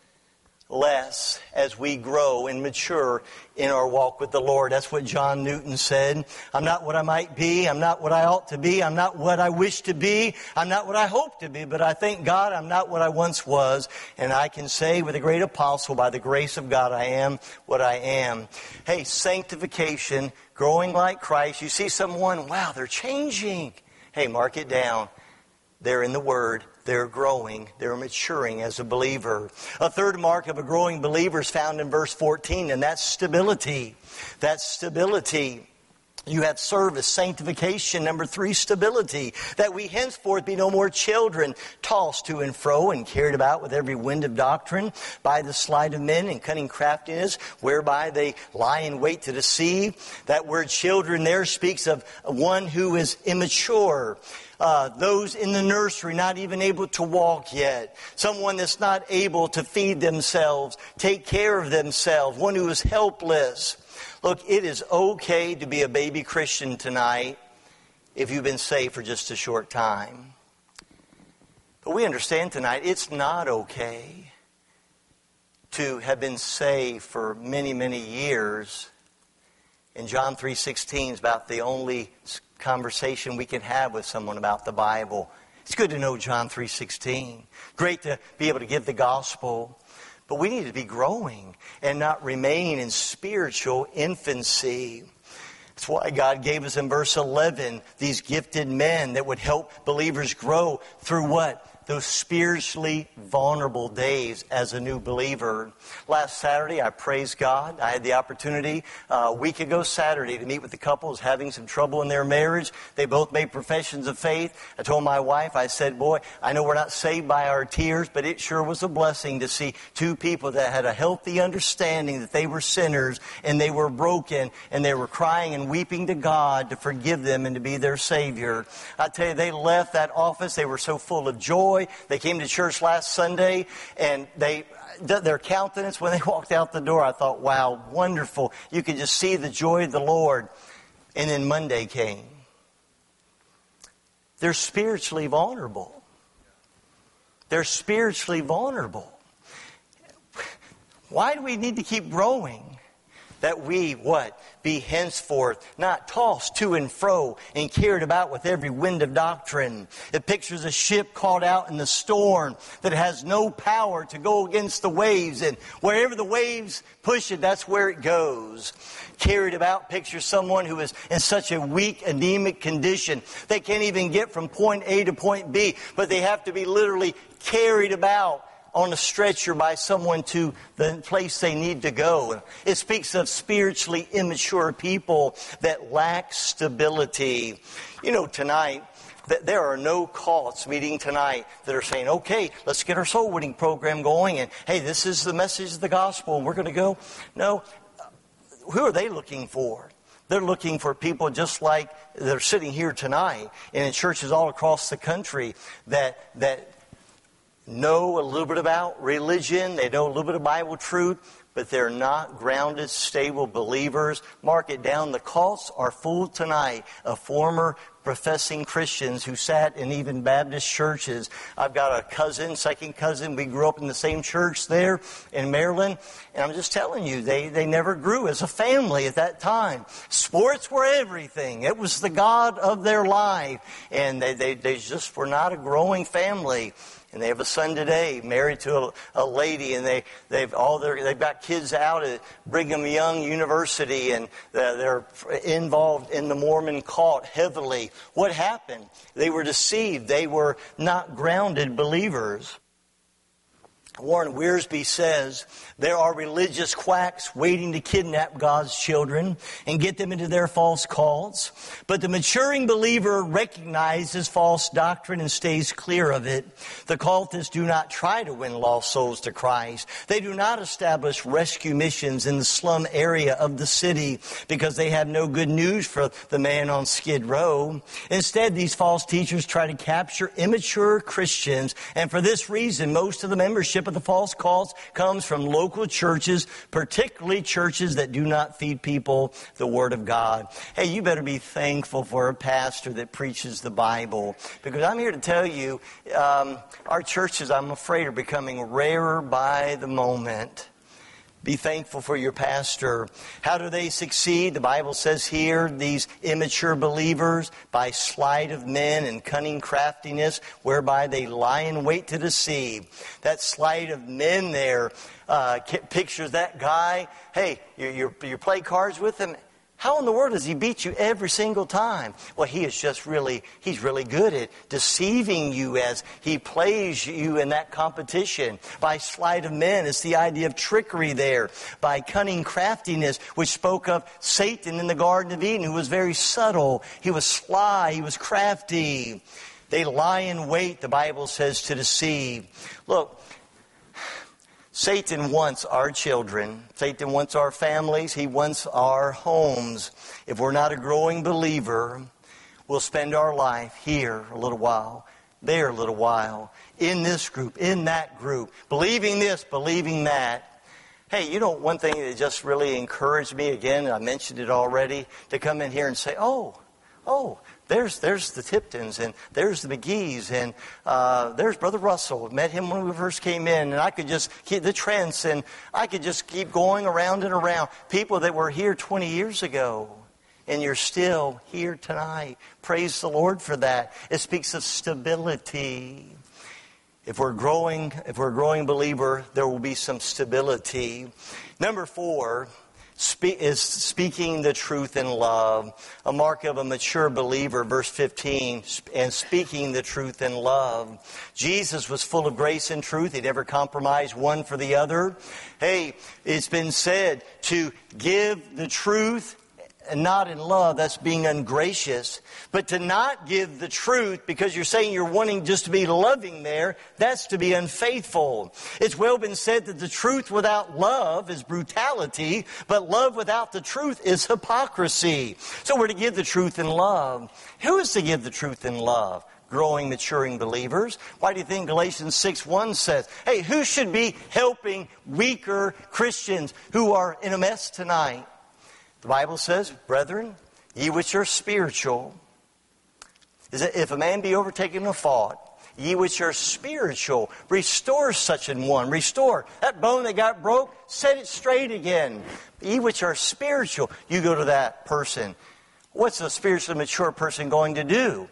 less as we grow and mature in our walk with the Lord. That's what John Newton said. I'm not what I might be. I'm not what I ought to be. I'm not what I wish to be. I'm not what I hope to be. But I thank God I'm not what I once was. And I can say with a great apostle, by the grace of God, I am what I am. Hey, sanctification, growing like Christ. You see someone, wow, they're changing. Hey, mark it down. They're in the Word. They're growing. They're maturing as a believer. A third mark of a growing believer is found in verse 14, and that's stability. That's stability. You have service, sanctification. Number 3, stability. That we henceforth be no more children, tossed to and fro and carried about with every wind of doctrine by the sleight of men and cunning craftiness, whereby they lie in wait to deceive. That word children there speaks of one who is immature. Those in the nursery not even able to walk yet. Someone that's not able to feed themselves, take care of themselves. One who is helpless. Look, it is okay to be a baby Christian tonight if you've been saved for just a short time. But we understand tonight it's not okay to have been saved for many, many years. And John 3:16 is about the only conversation we can have with someone about the Bible. It's good to know John 3:16. Great to be able to give the gospel. But we need to be growing and not remain in spiritual infancy. That's why God gave us in verse 11 these gifted men that would help believers grow through what? those spiritually vulnerable days as a new believer. Last Saturday, I praise God. I had the opportunity a week ago Saturday to meet with the couples having some trouble in their marriage. They both made professions of faith. I told my wife, I said, boy, I know we're not saved by our tears, but it sure was a blessing to see two people that had a healthy understanding that they were sinners and they were broken and they were crying and weeping to God to forgive them and to be their Savior. I tell you, they left that office. They were so full of joy. They came to church last Sunday, and their countenance when they walked out the door, I thought, wow, wonderful. You could just see the joy of the Lord. And then Monday came. They're spiritually vulnerable. They're spiritually vulnerable. Why do we need to keep growing? That we, be henceforth not tossed to and fro and carried about with every wind of doctrine. It pictures a ship caught out in the storm that has no power to go against the waves. And wherever the waves push it, that's where it goes. Carried about pictures someone who is in such a weak, anemic condition. They can't even get from point A to point B, but they have to be literally carried about on a stretcher by someone to the place they need to go. It speaks of spiritually immature people that lack stability. You know, tonight, there are no cults meeting tonight that are saying, okay, let's get our soul winning program going, and hey, this is the message of the gospel, and we're going to go. No. Who are they looking for? They're looking for people just like they're sitting here tonight and in churches all across the country that know a little bit about religion, they know a little bit of Bible truth, but they're not grounded, stable believers. Mark it down. The cults are full tonight of former professing Christians who sat in even Baptist churches. I've got a cousin, second cousin. We grew up in the same church there in Maryland. And I'm just telling you, they never grew as a family at that time. Sports were everything. It was the God of their life. And they just were not a growing family. And they have a son today, married to a lady, and they've got kids out at Brigham Young University, and they're involved in the Mormon cult heavily. What happened? They were deceived. They were not grounded believers. Warren Wiersbe says there are religious quacks waiting to kidnap God's children and get them into their false cults. But the maturing believer recognizes false doctrine and stays clear of it. The cultists do not try to win lost souls to Christ. They do not establish rescue missions in the slum area of the city because they have no good news for the man on Skid Row. Instead, these false teachers try to capture immature Christians, and for this reason, most of the membership of the false cults comes from local churches, particularly churches that do not feed people the Word of God. Hey, you better be thankful for a pastor that preaches the Bible, because I'm here to tell you, our churches, I'm afraid, are becoming rarer by the moment. Be thankful for your pastor. How do they succeed? The Bible says here, these immature believers, by sleight of men and cunning craftiness, whereby they lie in wait to deceive. That sleight of men there pictures that guy. Hey, you play cards with him. How in the world does he beat you every single time? Well, he's really good at deceiving you as he plays you in that competition. By sleight of men, it's the idea of trickery there. By cunning craftiness, which spoke of Satan in the Garden of Eden, who was very subtle. He was sly, he was crafty. They lie in wait, the Bible says, to deceive. Look, Satan wants our children. Satan wants our families. He wants our homes. If we're not a growing believer, we'll spend our life here a little while, there a little while, in this group, in that group, believing this, believing that. Hey, you know, one thing that just really encouraged me, again, I mentioned it already, to come in here and say, oh, there's the Tiptons, and there's the McGees, and there's Brother Russell. Met him when we first came in, and I could just keep the Trents, and I could just keep going around and around. People that were here 20 years ago, and you're still here tonight. Praise the Lord for that. It speaks of stability. If we're a growing believer, there will be some stability. Number 4, is speaking the truth in love. A mark of a mature believer, verse 15, and speaking the truth in love. Jesus was full of grace and truth. He never compromised one for the other. Hey, it's been said to give the truth and not in love, that's being ungracious. But to not give the truth because you're saying you're wanting just to be loving there, that's to be unfaithful. It's well been said that the truth without love is brutality, but love without the truth is hypocrisy. So we're to give the truth in love. Who is to give the truth in love? Growing, maturing believers. Why do you think Galatians 6:1 says, hey, who should be helping weaker Christians who are in a mess tonight? The Bible says, brethren, ye which are spiritual, is that if a man be overtaken in a fault, ye which are spiritual, restore such an one. Restore. That bone that got broke, set it straight again. Ye which are spiritual, you go to that person. What's a spiritually mature person going to do?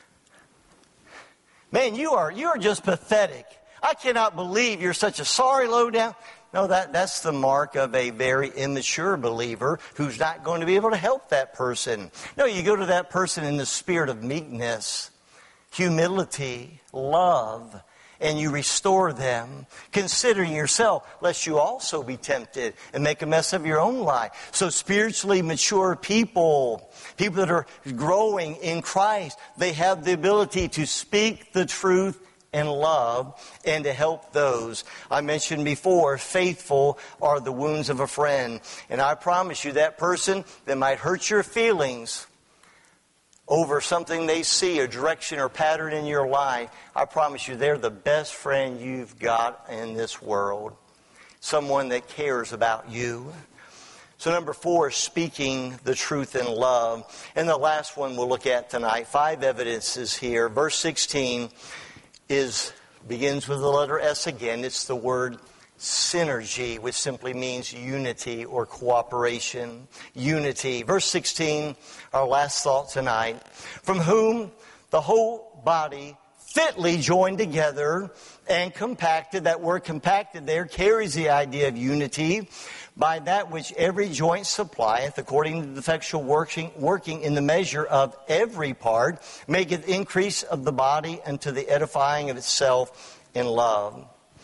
Man, you are just pathetic. I cannot believe you're such a sorry lowdown. No, that's the mark of a very immature believer who's not going to be able to help that person. No, you go to that person in the spirit of meekness, humility, love, and you restore them, considering yourself, lest you also be tempted and make a mess of your own life. So spiritually mature people that are growing in Christ, they have the ability to speak the truth in love and to help those. I mentioned before, faithful are the wounds of a friend. And I promise you, that person that might hurt your feelings over something they see, a direction or pattern in your life, I promise you, they're the best friend you've got in this world. Someone that cares about you. So number 4 is speaking the truth in love. And the last one we'll look at tonight, 5 evidences here. Verse 16 begins with the letter S again. It's the word synergy, which simply means unity or cooperation. Unity. Verse 16, our last thought tonight. From whom the whole body fitly joined together and compacted. That word compacted there carries the idea of unity. By that which every joint supplieth, according to the effectual working in the measure of every part, maketh increase of the body unto the edifying of itself in love.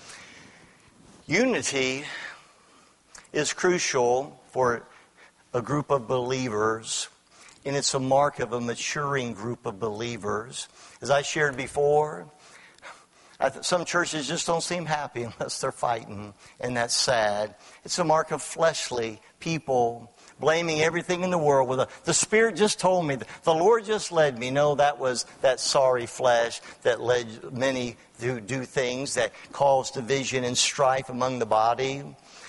Unity is crucial for a group of believers, and it's a mark of a maturing group of believers. As I shared before, some churches just don't seem happy unless they're fighting, and that's sad. It's a mark of fleshly people blaming everything in the world. The Spirit just told me, the Lord just led me. No, that was that sorry flesh that led many to do things that cause division and strife among the body.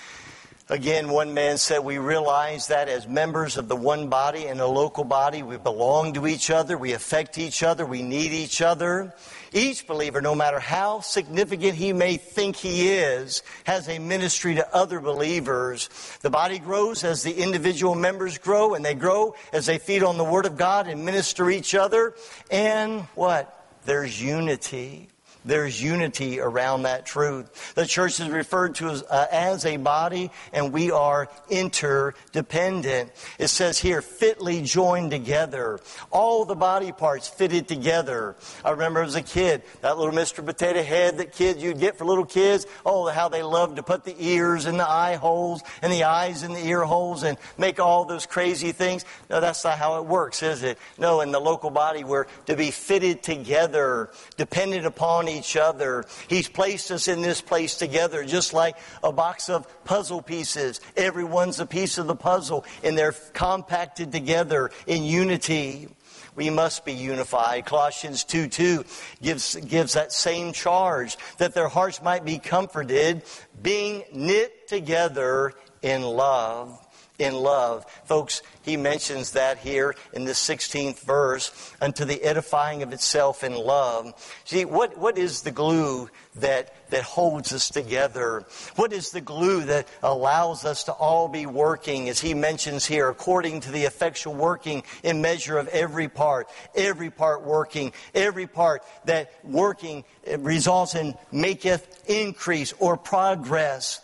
Again, one man said, we realize that as members of the one body and a local body, we belong to each other, we affect each other, we need each other. Each believer, no matter how significant he may think he is, has a ministry to other believers. The body grows as the individual members grow, and they grow as they feed on the Word of God and minister each other. And what? There's unity. There's unity around that truth. The church is referred to as a body, and we are interdependent. It says here, fitly joined together. All the body parts fitted together. I remember as a kid, that little Mr. Potato Head that kids you'd get for little kids. Oh, how they loved to put the ears in the eye holes and the eyes in the ear holes and make all those crazy things. No, that's not how it works, is it? No, in the local body, we're to be fitted together, dependent upon each other. He's placed us in this place together, just like a box of puzzle pieces. Everyone's a piece of the puzzle, and they're compacted together in unity. We must be unified. Colossians 2:2 gives that same charge, that their hearts might be comforted, being knit together in love. In love. Folks, he mentions that here in the 16th verse, unto the edifying of itself in love. See, what is the glue that holds us together? What is the glue that allows us to all be working, as he mentions here, according to the effectual working in measure of every part working, every part that working results in maketh increase or progress.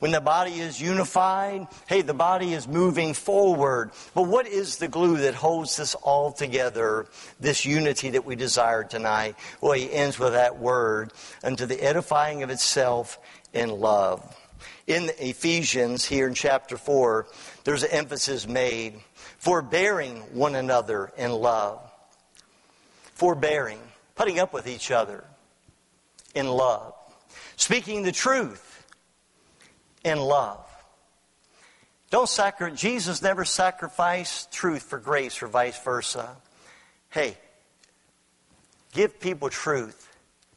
When the body is unified, hey, the body is moving forward. But what is the glue that holds this all together, this unity that we desire tonight? Well, he ends with that word, unto the edifying of itself in love. In Ephesians, here in chapter 4, there's an emphasis made, forbearing one another in love. Forbearing, putting up with each other in love. Speaking the truth in love. Jesus never sacrificed truth for grace or vice versa. Hey, give people truth,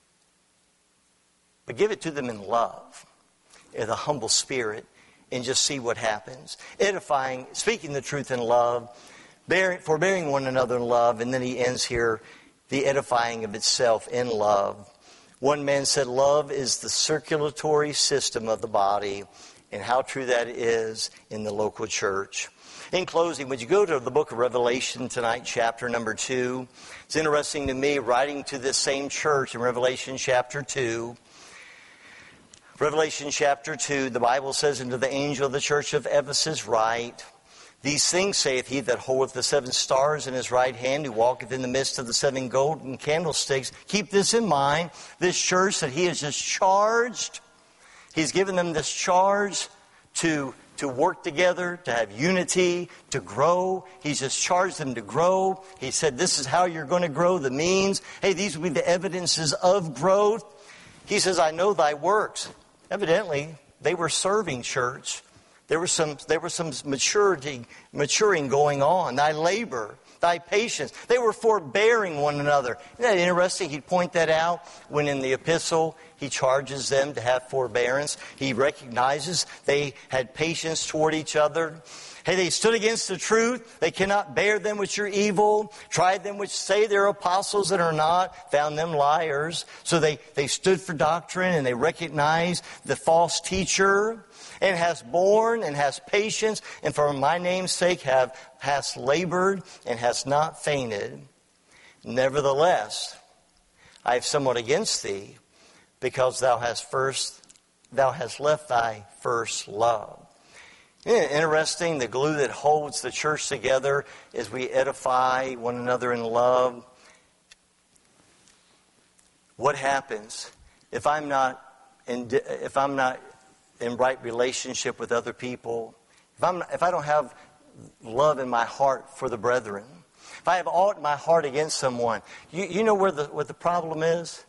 but give it to them in love, in a humble spirit, and just see what happens. Edifying, speaking the truth in love, forbearing one another in love, and then he ends here, the edifying of itself in love. One man said, love is the circulatory system of the body, and how true that is in the local church. In closing, would you go to the book of Revelation tonight, chapter number 2? It's interesting to me, writing to this same church in Revelation chapter 2. Revelation chapter 2, the Bible says, unto the angel of the church of Ephesus write, these things saith he that holdeth the 7 stars in his right hand, who walketh in the midst of the 7 golden candlesticks. Keep this in mind, this church that he has just charged. He's given them this charge to work together, to have unity, to grow. He's just charged them to grow. He said, this is how you're going to grow, the means. Hey, these will be the evidences of growth. He says, I know thy works. Evidently, they were serving church. There was some maturing going on. Thy labor, thy patience. They were forbearing one another. Isn't that interesting? He'd point that out when in the epistle he charges them to have forbearance. He recognizes they had patience toward each other. Hey, they stood against the truth. They cannot bear them which are evil. Tried them which say they're apostles and are not. Found them liars. So they stood for doctrine, and they recognized the false teacher, and has borne and has patience, and for my name's sake has labored and has not fainted. Nevertheless, I have somewhat against thee, because thou hast left thy first love. Isn't it interesting? The glue that holds the church together is we edify one another in love. What happens if I'm not in right relationship with other people? If I don't have love in my heart for the brethren, if I have aught in my heart against someone, you know what the problem is?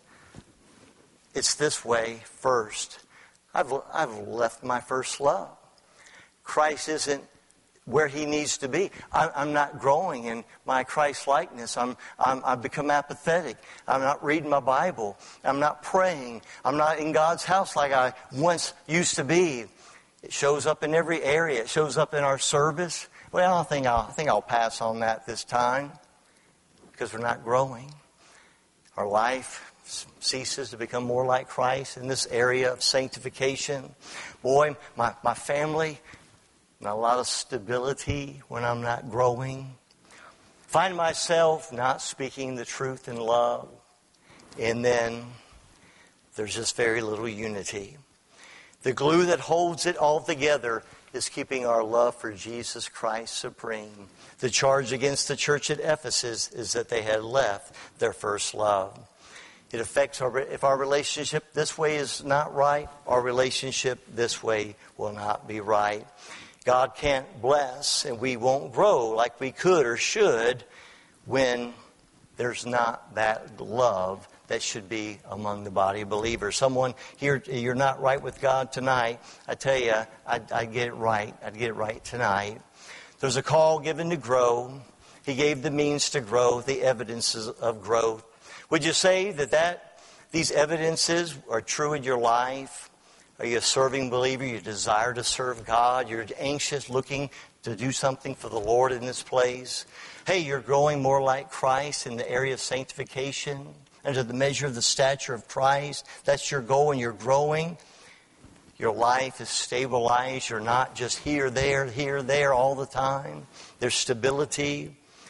It's this way first. I've left my first love. Christ isn't where he needs to be. I'm not growing in my Christ likeness. I've become apathetic. I'm not reading my Bible. I'm not praying. I'm not in God's house like I once used to be. It shows up in every area. It shows up in our service. Well, I think I'll pass on that this time, because we're not growing. Our life ceases to become more like Christ in this area of sanctification. Boy, my family, not a lot of stability when I'm not growing. Find myself not speaking the truth in love. And then there's just very little unity. The glue that holds it all together is keeping our love for Jesus Christ supreme. The charge against the church at Ephesus is that they had left their first love. It affects if our relationship this way is not right, our relationship this way will not be right. God can't bless, and we won't grow like we could or should when there's not that love that should be among the body of believers. Someone here, you're not right with God tonight. I tell you, I'd get it right. I'd get it right tonight. There's a call given to grow. He gave the means to grow, the evidences of growth. Would you say that these evidences are true in your life? Are you a serving believer? You desire to serve God. You're anxious, looking to do something for the Lord in this place. Hey, you're growing more like Christ in the area of sanctification, under the measure of the stature of Christ. That's your goal, and you're growing. Your life is stabilized. You're not just here, there all the time. There's stability.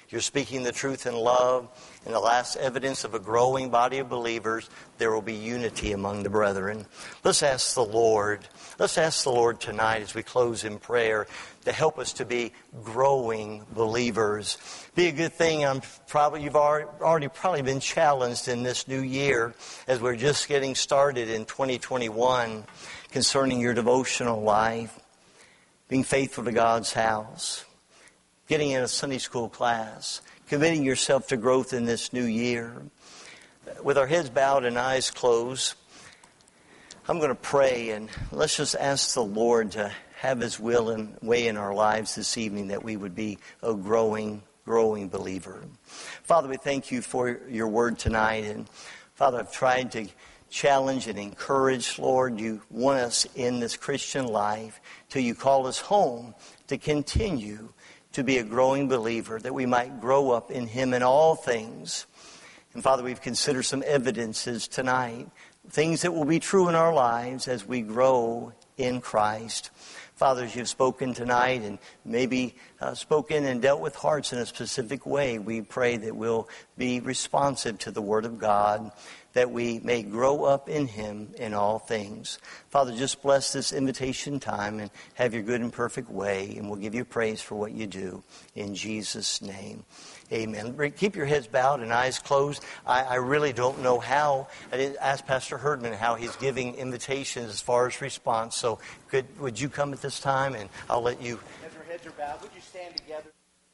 You're speaking the truth in love. And the last evidence of a growing body of believers, there will be unity among the brethren. Let's ask the Lord. Let's ask the Lord tonight as we close in prayer to help us to be growing believers. Be a good thing. You've already probably been challenged in this new year as we're just getting started in 2021 concerning your devotional life, being faithful to God's house, getting in a Sunday school class, committing yourself to growth in this new year. With our heads bowed and eyes closed, I'm going to pray, and let's just ask the Lord to have His will and way in our lives this evening, that we would be a growing believer. Father, we thank you for your word tonight. And Father, I've tried to challenge and encourage, Lord. You want us in this Christian life till you call us home to continue to be a growing believer, that we might grow up in Him in all things. And Father, we've considered some evidences tonight, things that will be true in our lives as we grow in Christ. Father, as you've spoken tonight and maybe spoken and dealt with hearts in a specific way, we pray that we'll be responsive to the Word of God, that we may grow up in Him in all things. Father, just bless this invitation time and have your good and perfect way, and we'll give you praise for what you do. In Jesus' name, amen. Keep your heads bowed and eyes closed. I really don't know how. I didn't ask Pastor Herdman how he's giving invitations as far as response. So would you come at this time, and I'll let you. As our heads are bowed, would you stand together?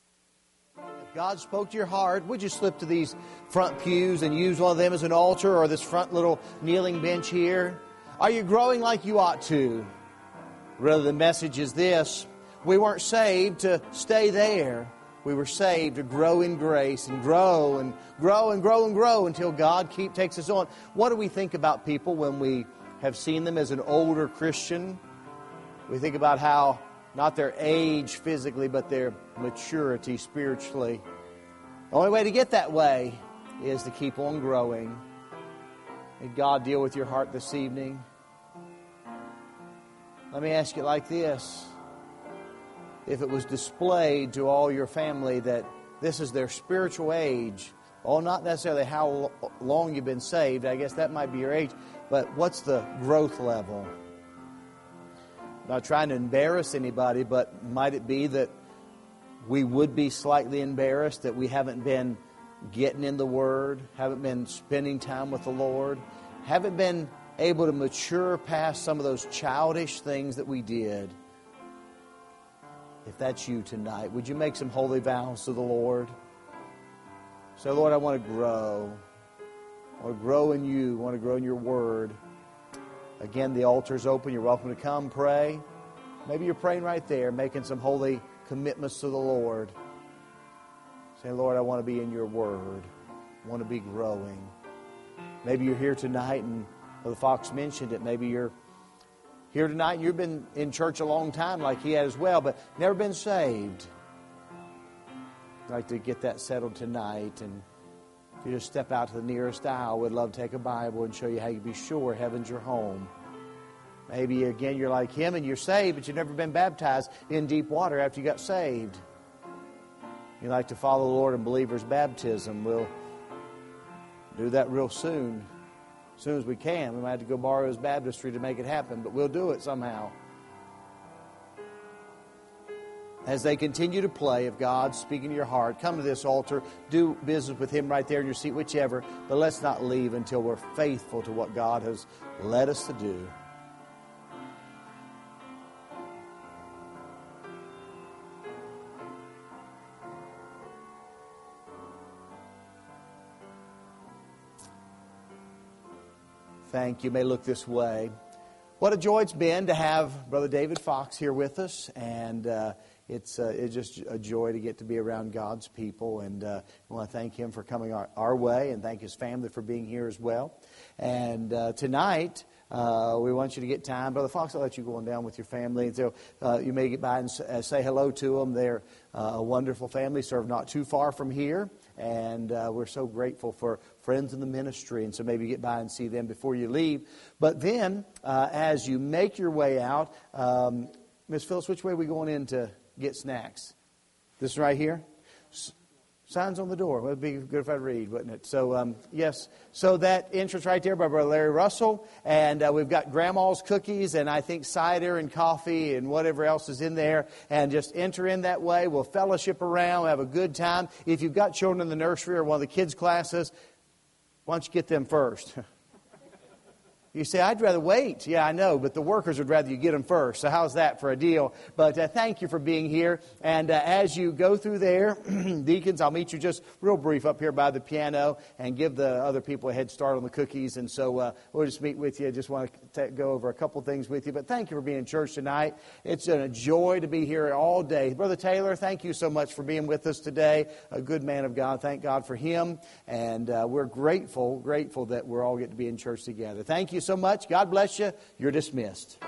If God spoke to your heart, would you slip to these front pews and use one of them as an altar, or this front little kneeling bench here? Are you growing like you ought to? Rather, the message is this: we weren't saved to stay there. We were saved to grow in grace and grow and grow and grow and grow until God takes us on. What do we think about people when we have seen them as an older Christian? We think about how, not their age physically, but their maturity spiritually. The only way to get that way is to keep on growing. May God deal with your heart this evening. Let me ask you like this. If it was displayed to all your family that this is their spiritual age, not necessarily how long you've been saved, I guess that might be your age, but what's the growth level? I'm not trying to embarrass anybody, but might it be that we would be slightly embarrassed that we haven't been getting in the Word, haven't been spending time with the Lord, haven't been able to mature past some of those childish things that we did? If that's you tonight, would you make some holy vows to the Lord? Say, Lord, I want to grow. I want to grow in you. I want to grow in your Word. Again, the altar's open. You're welcome to come pray. Maybe you're praying right there, making some holy commitments to the Lord. Say, Lord, I want to be in your Word. I want to be growing. Maybe you're here tonight, and Brother Fox mentioned it. Maybe you're here tonight and you've been in church a long time like he had as well, but never been saved. I'd like to get that settled tonight. And if you just step out to the nearest aisle, we'd love to take a Bible and show you how you can be sure heaven's your home. Maybe, again, you're like him and you're saved, but you've never been baptized in deep water after you got saved. You like to follow the Lord in believer's baptism. We'll do that real soon. As soon as we can. We might have to go borrow his baptistry to make it happen, but we'll do it somehow. As they continue to play, if God's speaking to your heart, come to this altar, do business with Him right there in your seat, whichever, but let's not leave until we're faithful to what God has led us to do. Thank you. You may look this way. What a joy it's been to have Brother David Fox here with us, and it's just a joy to get to be around God's people, and I want to thank him for coming our way, and thank his family for being here as well. And tonight, we want you to get time. Brother Fox, I'll let you go on down with your family, and so you may get by and say hello to them. They're a wonderful family, serve not too far from here, and we're so grateful for friends in the ministry, and so maybe get by and see them before you leave. But then, as you make your way out, Miss Phyllis, which way are we going in to get snacks? This right here? Signs on the door. Well, it'd be good if I read, wouldn't it? So, yes. So that entrance right there by Brother Larry Russell. And we've got Grandma's cookies and I think cider and coffee and whatever else is in there. And just enter in that way. We'll fellowship around. Have a good time. If you've got children in the nursery or one of the kids' classes, why don't you get them first? You say, I'd rather wait. Yeah, I know, but the workers would rather you get them first. So how's that for a deal? But thank you for being here. And as you go through there, deacons, I'll meet you just real brief up here by the piano and give the other people a head start on the cookies. And so we'll just meet with you. I just want to go over a couple things with you. But thank you for being in church tonight. It's a joy to be here all day. Brother Taylor, thank you so much for being with us today. A good man of God. Thank God for him. And we're grateful that we're all getting to be in church together. Thank you so much. God bless you. You're dismissed.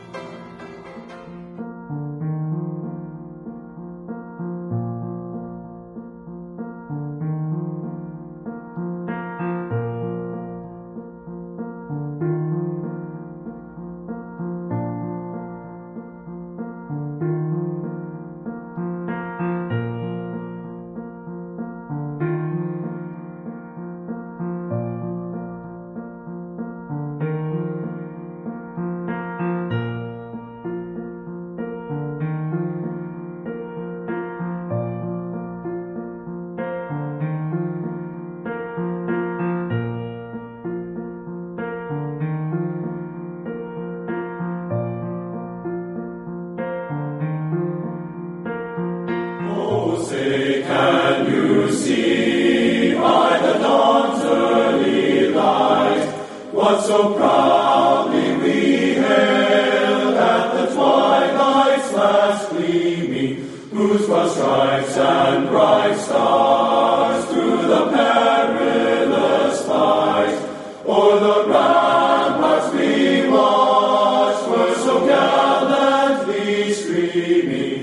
Say, can you see by the dawn's early light what so proudly we hailed at the twilight's last gleaming, whose broad stripes and bright stars through the perilous fight o'er the ramparts we watched were so gallantly streaming.